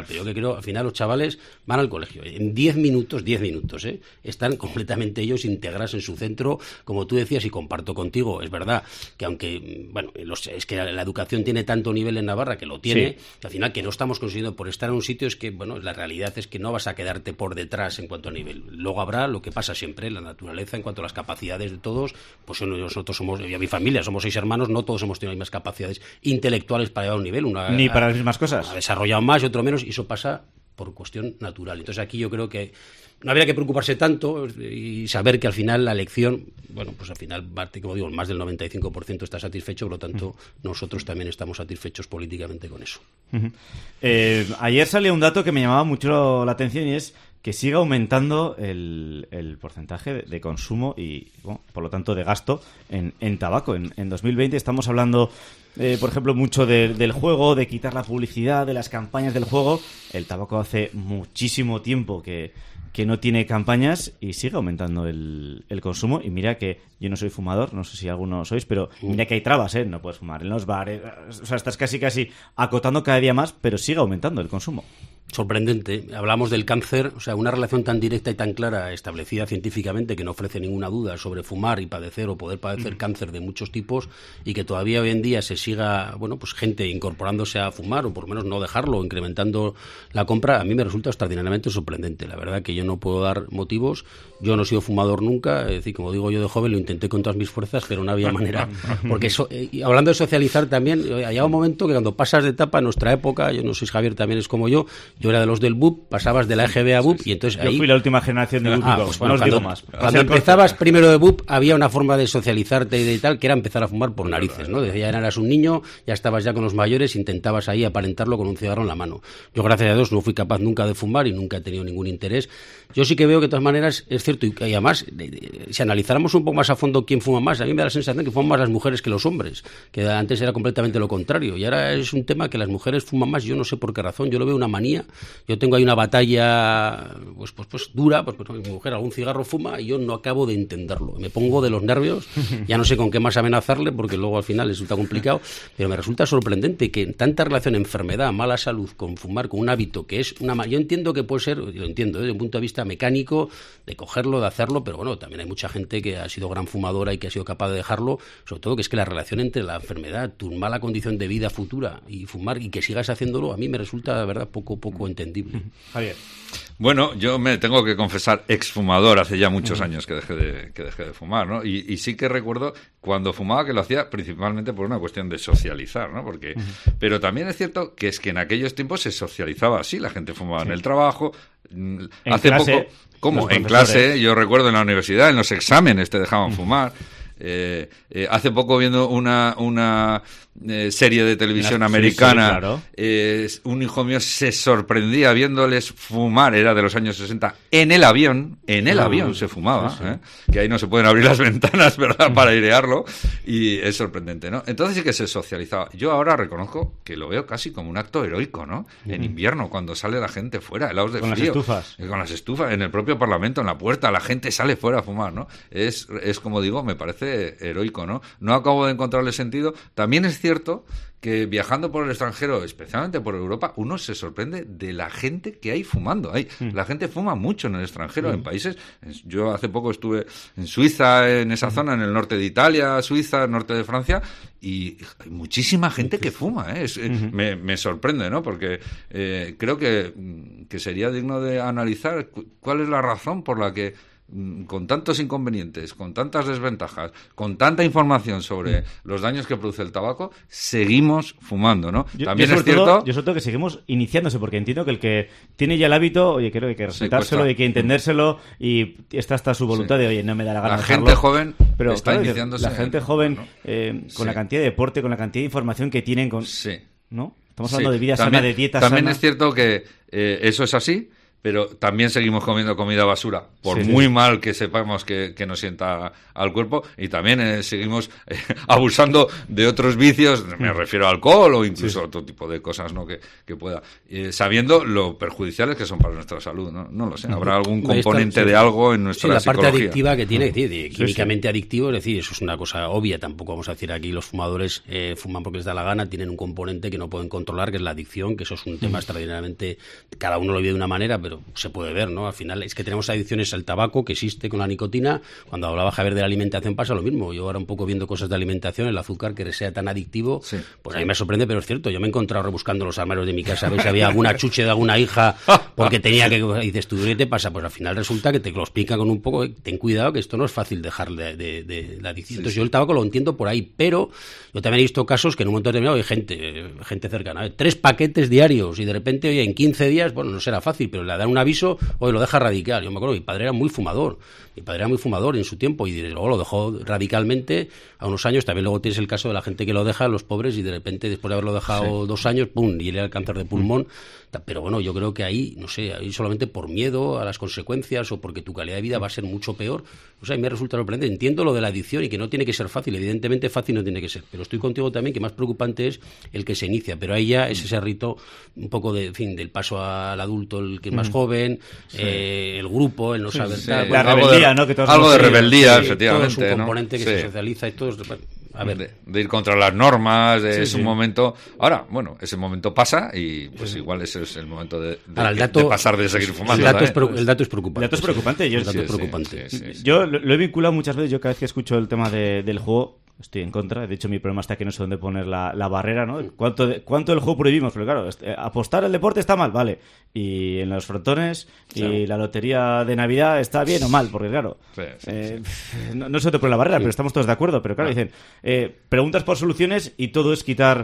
primero, al final los chavales van al colegio. En diez minutos, diez minutos, ¿eh? están completamente ellos integrados en su centro, como tú decías, y comparto contigo, es verdad que aunque, bueno, los, es que la, la educación tiene tanto nivel en Navarra, que lo tiene, sí. al final que no estamos consiguiendo por estar en un sitio, es que, bueno, la realidad es que no vas a quedarte por detrás en cuanto a nivel. Luego habrá lo que pasa siempre, la naturaleza, en cuanto a las capacidades de todos, pues nosotros somos, y a mi familia, somos seis hermanos, no todos hemos tenido las mismas capacidades intelectuales para llevar un nivel. Una, Ni para las mismas cosas. Ha desarrollado más y otro menos, y eso pasa por cuestión natural. Entonces aquí yo creo que no habría que preocuparse tanto y saber que al final la elección, bueno, pues al final, como digo, más del noventa y cinco por ciento está satisfecho, por lo tanto, nosotros también estamos satisfechos políticamente con eso. Uh-huh. Eh, ayer salió un dato que me llamaba mucho la atención y es que sigue aumentando el, el porcentaje de, de consumo y, bueno, por lo tanto, de gasto en, en tabaco. En, en dos mil veinte estamos hablando, eh, por ejemplo, mucho de, del juego, de quitar la publicidad, de las campañas del juego. El tabaco hace muchísimo tiempo que, que no tiene campañas y sigue aumentando el, el consumo. Y mira que yo no soy fumador, no sé si alguno sois, pero mira que hay trabas, ¿eh? No puedes fumar en los bares, o sea, estás casi casi acotando cada día más, pero sigue aumentando el consumo. Sorprendente. Hablamos del cáncer, o sea, una relación tan directa y tan clara, establecida científicamente, que no ofrece ninguna duda sobre fumar y padecer o poder padecer mm. cáncer de muchos tipos, y que todavía hoy en día se siga, bueno, pues gente incorporándose a fumar, o por lo menos no dejarlo, incrementando la compra, a mí me resulta extraordinariamente sorprendente. La verdad que yo no puedo dar motivos. Yo no he sido fumador nunca, es decir, como digo yo de joven, lo intenté con todas mis fuerzas, pero no había manera. Porque eso, eh, hablando de socializar también, ha llegado un momento que cuando pasas de etapa, en nuestra época, yo no sé si Javier también es como yo, yo era de los del B U P, pasabas de la E G B a B U P, y entonces ahí... Yo fui la última generación de B U P, ah, pues, bueno, no os cuando, digo más. Cuando empezabas primero de B U P, había una forma de socializarte y de tal, que era empezar a fumar por narices, ¿no? Desde ya eras un niño, ya estabas ya con los mayores, intentabas ahí aparentarlo con un cigarro en la mano. Yo, gracias a Dios, no fui capaz nunca de fumar y nunca he tenido ningún interés. Yo sí que veo que, de todas maneras, es cierto, y además, de, de, si analizáramos un poco más a fondo quién fuma más, a mí me da la sensación que fuman más las mujeres que los hombres, que antes era completamente lo contrario, y ahora es un tema que las mujeres fuman más, yo no sé por qué razón, yo lo veo una manía. Yo tengo ahí una batalla pues pues pues dura, pues, pues mi mujer algún cigarro fuma y yo no acabo de entenderlo, me pongo de los nervios, ya no sé con qué más amenazarle porque luego al final resulta complicado, pero me resulta sorprendente que en tanta relación enfermedad, mala salud con fumar, con un hábito que es una... Yo entiendo que puede ser, lo entiendo, ¿eh? desde un punto de vista mecánico, de cogerlo, de hacerlo, pero bueno, también hay mucha gente que ha sido gran fumadora y que ha sido capaz de dejarlo, sobre todo que es que la relación entre la enfermedad, tu mala condición de vida futura y fumar y que sigas haciéndolo, a mí me resulta, de verdad, poco poco entendible. Javier. Bueno, yo me tengo que confesar exfumador, hace ya muchos años que dejé de, que dejé de fumar, ¿no? Y, y sí que recuerdo cuando fumaba que lo hacía principalmente por una cuestión de socializar, ¿no? Porque, uh-huh. Pero también es cierto que es que en aquellos tiempos se socializaba así, la gente fumaba sí. en el trabajo. En hace clase, poco, ¿cómo? En clase, yo recuerdo en la universidad, en los exámenes te dejaban uh-huh. fumar. Eh, eh, hace poco viendo una una eh, serie de televisión Las, americana, sí, sí, claro. eh, un hijo mío se sorprendía viéndoles fumar, era de los años sesenta, en el avión, en el uh, avión se fumaba, sí, sí. ¿eh? Que ahí no se pueden abrir las ventanas, ¿verdad?, para airearlo, y es sorprendente, ¿no? Entonces sí que se socializaba. Yo ahora reconozco que lo veo casi como un acto heroico, ¿no? Uh-huh. En invierno, cuando sale la gente fuera, helados de con frío. Con las estufas. Eh, con las estufas, en el propio Parlamento, en la puerta, la gente sale fuera a fumar, ¿no? Es, es como digo, me parece heroico, ¿no? No acabo de encontrarle sentido. También es cierto que viajando por el extranjero, especialmente por Europa, uno se sorprende de la gente que hay fumando. Hay, mm. La gente fuma mucho en el extranjero, mm. en países... Yo hace poco estuve en Suiza, en esa mm. zona, en el norte de Italia, Suiza, norte de Francia, y hay muchísima gente que fuma, ¿eh? Es, mm-hmm. me, me sorprende, ¿no? Porque eh, creo que, que sería digno de analizar cu- cuál es la razón por la que con tantos inconvenientes, con tantas desventajas, con tanta información sobre los daños que produce el tabaco, seguimos fumando, ¿no? Yo, También yo es cierto... Todo, yo sobre todo que seguimos iniciándose, porque entiendo que el que tiene ya el hábito, oye, creo que hay que respetárselo, sí, hay que entendérselo, y está hasta su voluntad sí. de, oye, no me da la gana La de gente dejarlo. joven pero, está claro, iniciándose... La gente joven, ¿no? eh, con sí. la cantidad de deporte, con la cantidad de información que tienen, con... Sí. ¿no? Estamos hablando sí. de vida también, sana, de dieta También sana. es cierto que eh, eso es así, pero también seguimos comiendo comida basura, por sí, muy sí. mal que sepamos que, que nos sienta al cuerpo, y también eh, seguimos eh, abusando de otros vicios, me refiero al alcohol o incluso sí. otro tipo de cosas, ¿no? que, que pueda, eh, sabiendo lo perjudiciales que son para nuestra salud, ¿no? No lo sé, habrá algún componente sí. de algo en nuestra sí, la psicología. Parte adictiva que tiene, que tiene químicamente sí, sí. adictivo, es decir, eso es una cosa obvia, tampoco vamos a decir aquí los fumadores eh, fuman porque les da la gana, tienen un componente que no pueden controlar, que es la adicción, que eso es un tema mm. extraordinariamente, cada uno lo vive de una manera, pero se puede ver, ¿no? Al final es que tenemos adicciones al tabaco, que existe con la nicotina. Cuando hablaba Javier de la alimentación pasa lo mismo. Yo ahora un poco viendo cosas de alimentación, el azúcar que sea tan adictivo, sí. pues a mí me sorprende, pero es cierto. Yo me he encontrado rebuscando los armarios de mi casa a ver si había alguna chuche de alguna hija porque tenía que... Y dices, ¿tú qué te pasa? Pues al final resulta que te lo explica con un poco, ten cuidado que esto no es fácil dejar de, de, de la adicción. Sí, Entonces sí. yo el tabaco lo entiendo por ahí, pero yo también he visto casos que en un momento determinado hay gente, gente cercana, ¿eh? tres paquetes diarios y de repente, oye, en quince días, bueno, no será fácil, pero le dan un aviso, oye, lo deja radical. Yo me acuerdo, mi padre era muy fumador, mi padre era muy fumador en su tiempo y luego lo dejó radicalmente a unos años. También luego tienes el caso de la gente que lo deja, los pobres, y de repente después de haberlo dejado sí. dos años, pum, y le da el cáncer de pulmón. Pero bueno, yo creo que ahí, no sé, ahí solamente por miedo a las consecuencias o porque tu calidad de vida va a ser mucho peor. O sea, a mí me resulta sorprendente. Entiendo lo de la adicción y que no tiene que ser fácil, evidentemente fácil no tiene que ser, pero estoy contigo también que más preocupante es el que se inicia, pero ahí ya es ese rito un poco de, en fin, del paso al adulto, el que es más joven, sí. eh, el grupo, el no sí, saber sí. tal. La bueno, rebeldía, de, ¿no? Que todos algo de sí, rebeldía, sí, efectivamente. Todo es un componente ¿no? que sí. se socializa y todo es... A ver. De, de ir contra las normas, de, sí, es un sí. momento... Ahora, bueno, ese momento pasa y pues sí. igual ese es el momento de, de, Ahora, el dato, de pasar de seguir fumando. El dato, es, el dato es preocupante. El dato es preocupante. Yo, el dato sí, es preocupante. Sí, sí, sí. Yo lo, lo he vinculado muchas veces, yo cada vez que escucho el tema de, del juego... Estoy en contra. De hecho, mi problema está que no sé dónde poner la, la barrera, ¿no? ¿Cuánto, de, ¿Cuánto del juego prohibimos? Pero claro, este, apostar el deporte está mal, vale. Y en los frontones y sí. la lotería de Navidad está bien o mal, porque claro, sí, sí, eh, sí. no, no sé dónde poner la barrera, sí. pero estamos todos de acuerdo. Pero claro, dicen, eh, preguntas por soluciones y todo es quitar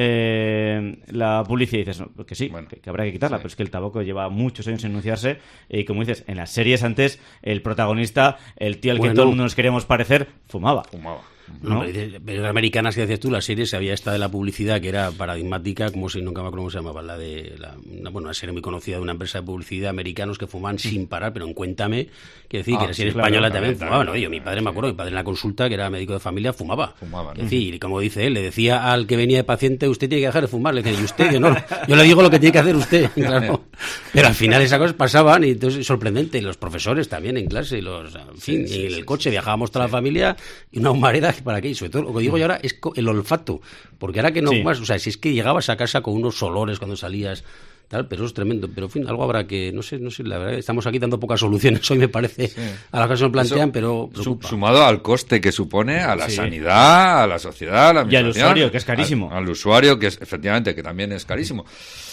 eh, la publicidad. Y dices, no, que sí, bueno, que, que habrá que quitarla, sí. pero es que el tabaco lleva muchos años sin anunciarse. Y como dices, en las series antes, el protagonista, el tío al que bueno. todo el mundo nos queríamos parecer, fumaba. Fumaba. ¿No? Pero americanas que decías tú, las series, había esta de la publicidad que era paradigmática, como si nunca me acuerdo cómo se llamaba, la de la, una, bueno, una serie muy conocida de una empresa de publicidad americanos que fumaban sí. sin parar, pero en Cuéntame, que decir, ah, que la serie sí, española claro, también, también fumaba, ¿no? Yo, mi padre sí. me acuerdo, mi padre en la consulta, que era médico de familia, fumaba. Fumaba, ¿no? Es decir, como dice él, le decía al que venía de paciente, usted tiene que dejar de fumar, le decía, y usted, yo no, yo le digo lo que tiene que hacer usted, claro. Pero al final esas cosas pasaban y entonces sorprendente, y los profesores también en clase, los, en fin, sí, sí, y en el sí, coche sí, viajábamos toda sí. la familia y una humareda para qué, y sobre todo lo que digo yo ahora es el olfato, porque ahora que no sí. más, o sea, si es que llegabas a casa con unos olores cuando salías, tal, pero eso es tremendo, pero en fin, algo habrá que, no sé, no sé, la verdad, estamos aquí dando pocas soluciones hoy me parece, sí. a las cosas que nos plantean, eso, pero preocupa. Sumado al coste que supone a la sí. sanidad, a la sociedad, a la administración. Y al usuario, que es carísimo. Al, al usuario, que es, efectivamente, que también es carísimo.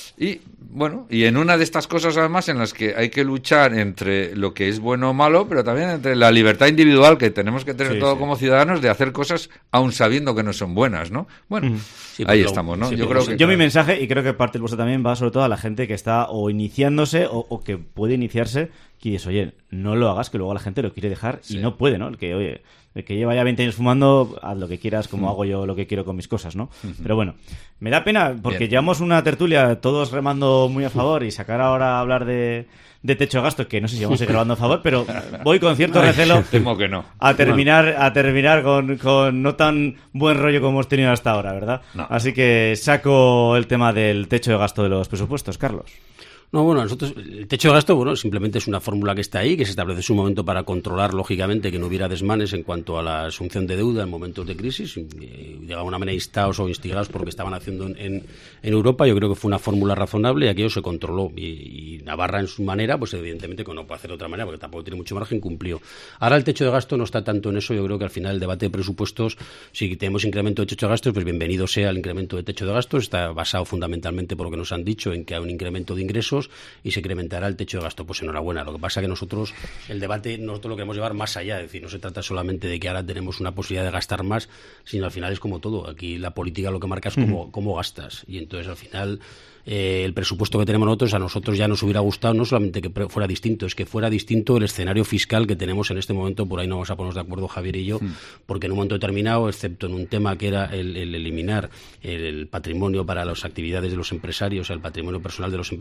Y bueno, y en una de estas cosas además en las que hay que luchar entre lo que es bueno o malo, pero también entre la libertad individual que tenemos que tener sí, todos sí. como ciudadanos de hacer cosas aun sabiendo que no son buenas, ¿no? Bueno, sí, ahí estamos, ¿no? Sí, yo creo que yo mi mensaje, y creo que parte del vuestro también, va sobre todo a la gente que está o iniciándose o, o que puede iniciarse, que dices, oye, no lo hagas, que luego la gente lo quiere dejar sí. y no puede, ¿no? El que, oye, el que lleva ya veinte años fumando, haz lo que quieras, como mm. hago yo lo que quiero con mis cosas, ¿no? Mm-hmm. Pero bueno, me da pena, porque Bien. llevamos una tertulia todos remando muy a favor, y sacar ahora a hablar de, de techo de gasto, que no sé si vamos a ir grabando a favor, pero voy con cierto recelo Temo que no. a terminar, a terminar con, con no tan buen rollo como hemos tenido hasta ahora, ¿verdad? No. Así que saco el tema del techo de gasto de los presupuestos, Carlos. No, bueno, nosotros, el techo de gasto, bueno, simplemente es una fórmula que está ahí, que se establece en su momento para controlar, lógicamente, que no hubiera desmanes en cuanto a la asunción de deuda en momentos de crisis, eh, de alguna manera instados o instigados por lo que estaban haciendo en, en, en Europa. Yo creo que fue una fórmula razonable y aquello se controló. Y, y Navarra, en su manera, pues evidentemente, que no puede hacer de otra manera, porque tampoco tiene mucho margen, cumplió. Ahora el techo de gasto no está tanto en eso. Yo creo que al final el debate de presupuestos, si tenemos incremento de techo de gastos, pues bienvenido sea el incremento de techo de gastos. Está basado fundamentalmente, por lo que nos han dicho, en que hay un incremento de ingresos y se incrementará el techo de gasto. Pues enhorabuena. Lo que pasa es que nosotros, el debate, nosotros lo queremos llevar más allá. Es decir, no se trata solamente de que ahora tenemos una posibilidad de gastar más, sino al final es como todo. Aquí la política lo que marca es cómo, uh-huh. cómo gastas. Y entonces al final eh, el presupuesto que tenemos nosotros, a nosotros ya nos hubiera gustado no solamente que fuera distinto, es que fuera distinto el escenario fiscal que tenemos en este momento. Por ahí no vamos a ponernos de acuerdo Javier y yo, uh-huh. porque en un momento determinado, excepto en un tema que era el, el eliminar el patrimonio para las actividades de los empresarios, el patrimonio personal de los empresarios afectados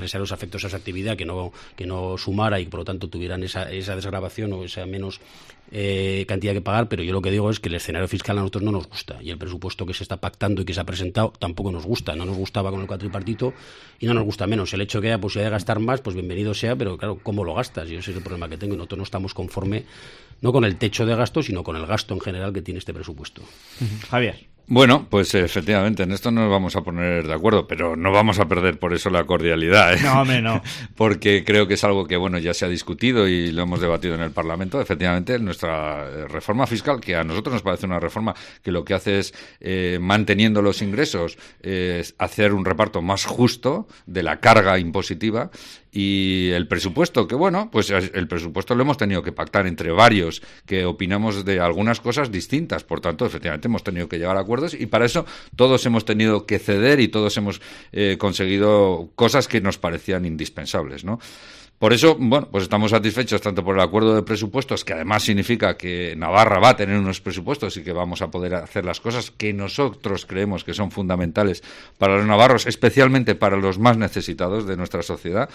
efectos a esa actividad, que no, que no sumara y por lo tanto tuvieran esa, esa desgravación o esa menos eh, cantidad que pagar, pero yo lo que digo es que el escenario fiscal a nosotros no nos gusta y el presupuesto que se está pactando y que se ha presentado tampoco nos gusta, no nos gustaba con el cuatripartito y no nos gusta menos. El hecho que haya posibilidad de gastar más, pues bienvenido sea, pero claro, ¿cómo lo gastas? Yo ese es el problema que tengo y nosotros no estamos conforme no con el techo de gasto, sino con el gasto en general que tiene este presupuesto. Javier. Bueno, pues efectivamente, en esto nos vamos a poner de acuerdo, pero no vamos a perder por eso la cordialidad, ¿eh? No, hombre, no. Porque creo que es algo que, bueno, ya se ha discutido y lo hemos debatido en el Parlamento. Efectivamente, nuestra reforma fiscal, que a nosotros nos parece una reforma que lo que hace es, eh, manteniendo los ingresos, eh, hacer un reparto más justo de la carga impositiva. Y el presupuesto, que bueno, pues el presupuesto lo hemos tenido que pactar entre varios que opinamos de algunas cosas distintas, por tanto, efectivamente hemos tenido que llegar a acuerdos y para eso todos hemos tenido que ceder y todos hemos eh, conseguido cosas que nos parecían indispensables, ¿no? Por eso, bueno, pues estamos satisfechos tanto por el acuerdo de presupuestos, que además significa que Navarra va a tener unos presupuestos y que vamos a poder hacer las cosas que nosotros creemos que son fundamentales para los navarros, especialmente para los más necesitados de nuestra sociedad.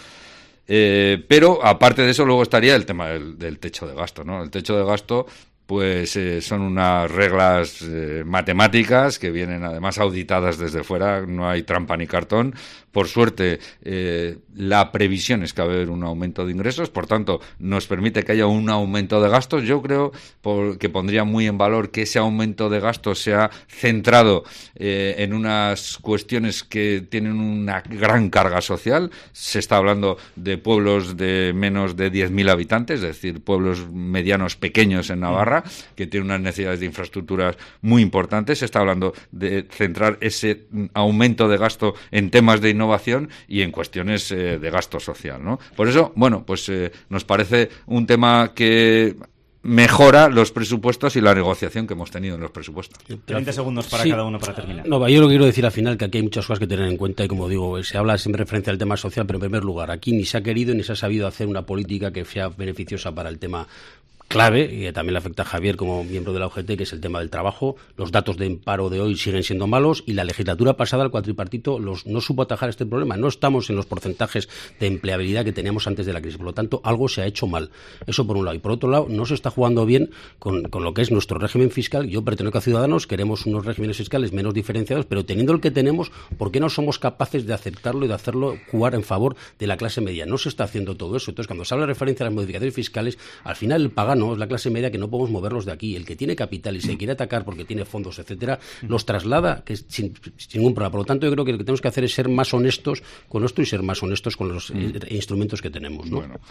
Eh, pero, aparte de eso, luego estaría el tema del, del techo de gasto, ¿no? El techo de gasto, pues eh, son unas reglas eh, matemáticas que vienen además auditadas desde fuera, no hay trampa ni cartón. Por suerte, eh, la previsión es que va a haber un aumento de ingresos, por tanto, nos permite que haya un aumento de gastos. Yo creo por, que pondría muy en valor que ese aumento de gastos sea centrado eh, en unas cuestiones que tienen una gran carga social. Se está hablando de pueblos de menos de diez mil habitantes, es decir, pueblos medianos pequeños en Navarra, que tienen unas necesidades de infraestructuras muy importantes. Se está hablando de centrar ese aumento de gasto en temas de innovación y en cuestiones eh, de gasto social, ¿no? Por eso, bueno, pues eh, nos parece un tema que mejora los presupuestos y la negociación que hemos tenido en los presupuestos. veinte segundos para sí. cada uno para terminar. No, yo lo que quiero decir al final que aquí hay muchas cosas que tener en cuenta y como digo, se habla siempre en referencia al tema social, pero en primer lugar, aquí ni se ha querido ni se ha sabido hacer una política que sea beneficiosa para el tema clave, y que también le afecta a Javier como miembro de la U G T, que es el tema del trabajo. Los datos de paro de hoy siguen siendo malos y la legislatura pasada, el cuatripartito, los, no supo atajar este problema. No estamos en los porcentajes de empleabilidad que teníamos antes de la crisis. Por lo tanto, algo se ha hecho mal. Eso por un lado. Y por otro lado, no se está jugando bien con, con lo que es nuestro régimen fiscal. Yo pertenezco a Ciudadanos, queremos unos regímenes fiscales menos diferenciados, pero teniendo el que tenemos, ¿por qué no somos capaces de aceptarlo y de hacerlo jugar en favor de la clase media? No se está haciendo todo eso. Entonces, cuando se habla de referencia a las modificaciones fiscales, al final el pagano es la clase media que no podemos moverlos de aquí. El que tiene capital y se quiere atacar porque tiene fondos, etcétera, los traslada que es sin, sin ningún problema. Por lo tanto, yo creo que lo que tenemos que hacer es ser más honestos con esto y ser más honestos con los mm. instrumentos que tenemos, ¿no? Bueno,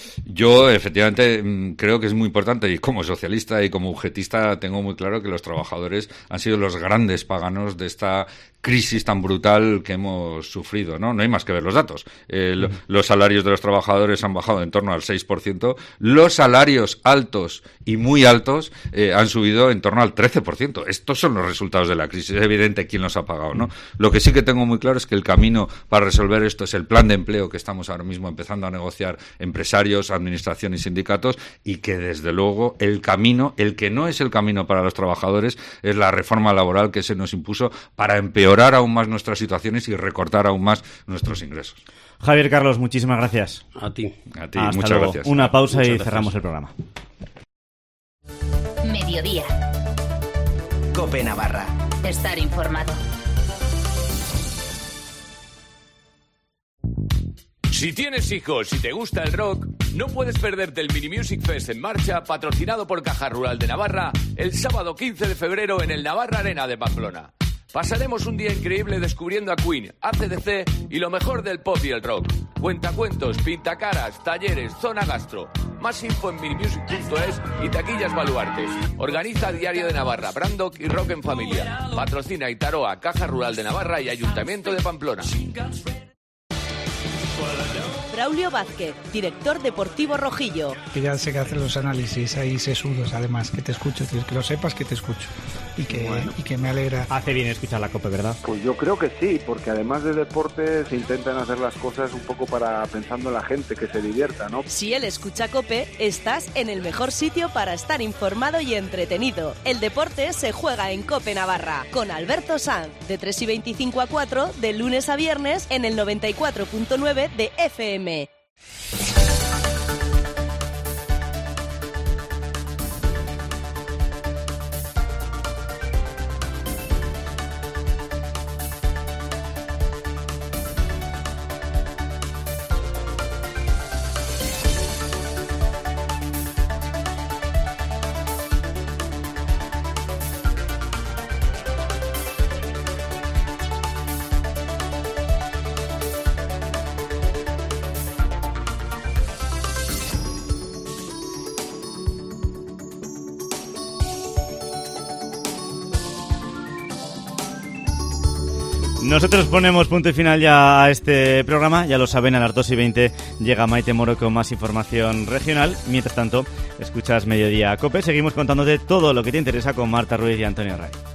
yo, efectivamente, creo que es muy importante, y como socialista y como ugetista tengo muy claro que los trabajadores han sido los grandes paganos de esta crisis tan brutal que hemos sufrido, ¿no? No hay más que ver los datos. Eh, lo, los salarios de los trabajadores han bajado en torno al seis por ciento. Los salarios altos y muy altos eh, han subido en torno al trece por ciento. Estos son los resultados de la crisis. Es evidente quién los ha pagado, ¿no? Lo que sí que tengo muy claro es que el camino para resolver esto es el plan de empleo que estamos ahora mismo empezando a negociar empresarios, administración y sindicatos, y que desde luego el camino, el que no es el camino para los trabajadores, es la reforma laboral que se nos impuso para empeorar aún más nuestras situaciones y recortar aún más nuestros ingresos. Javier Carlos, muchísimas gracias. A ti. A ti, Hasta muchas luego. gracias. Una pausa Muchas y gracias. cerramos el programa. Mediodía. Cope Navarra. Estar informado. Si tienes hijos y te gusta el rock, no puedes perderte el Mini Music Fest en marcha, patrocinado por Caja Rural de Navarra, el sábado quince de febrero en el Navarra Arena de Pamplona. Pasaremos un día increíble descubriendo a Queen, A C D C y lo mejor del pop y el rock. Cuentacuentos, pintacaras, talleres, zona gastro. Más info en minimusic punto es y taquillas Baluarte. Organiza Diario de Navarra, Brandock y Rock en Familia. Patrocina Itaroa, Caja Rural de Navarra y Ayuntamiento de Pamplona. Well, I don't Braulio Vázquez, director deportivo rojillo. Que ya sé que hacer los análisis ahí sesudos, además, que te escucho, tío, que lo sepas que te escucho y que, bueno. y que me alegra. Hace bien escuchar la COPE, ¿verdad? Pues yo creo que sí, porque además de deporte se intentan hacer las cosas un poco para pensando en la gente, que se divierta, ¿no? Si él escucha COPE, estás en el mejor sitio para estar informado y entretenido. El deporte se juega en COPE Navarra, con Alberto Sanz, de tres y veinticinco a cuatro, de lunes a viernes, en el noventa y cuatro punto nueve de F M. Nosotros ponemos punto y final ya a este programa. Ya lo saben, a las dos y veinte llega Maite Moro con más información regional. Mientras tanto, escuchas Mediodía COPE. Seguimos contándote todo lo que te interesa con Marta Ruiz y Antonio Ray.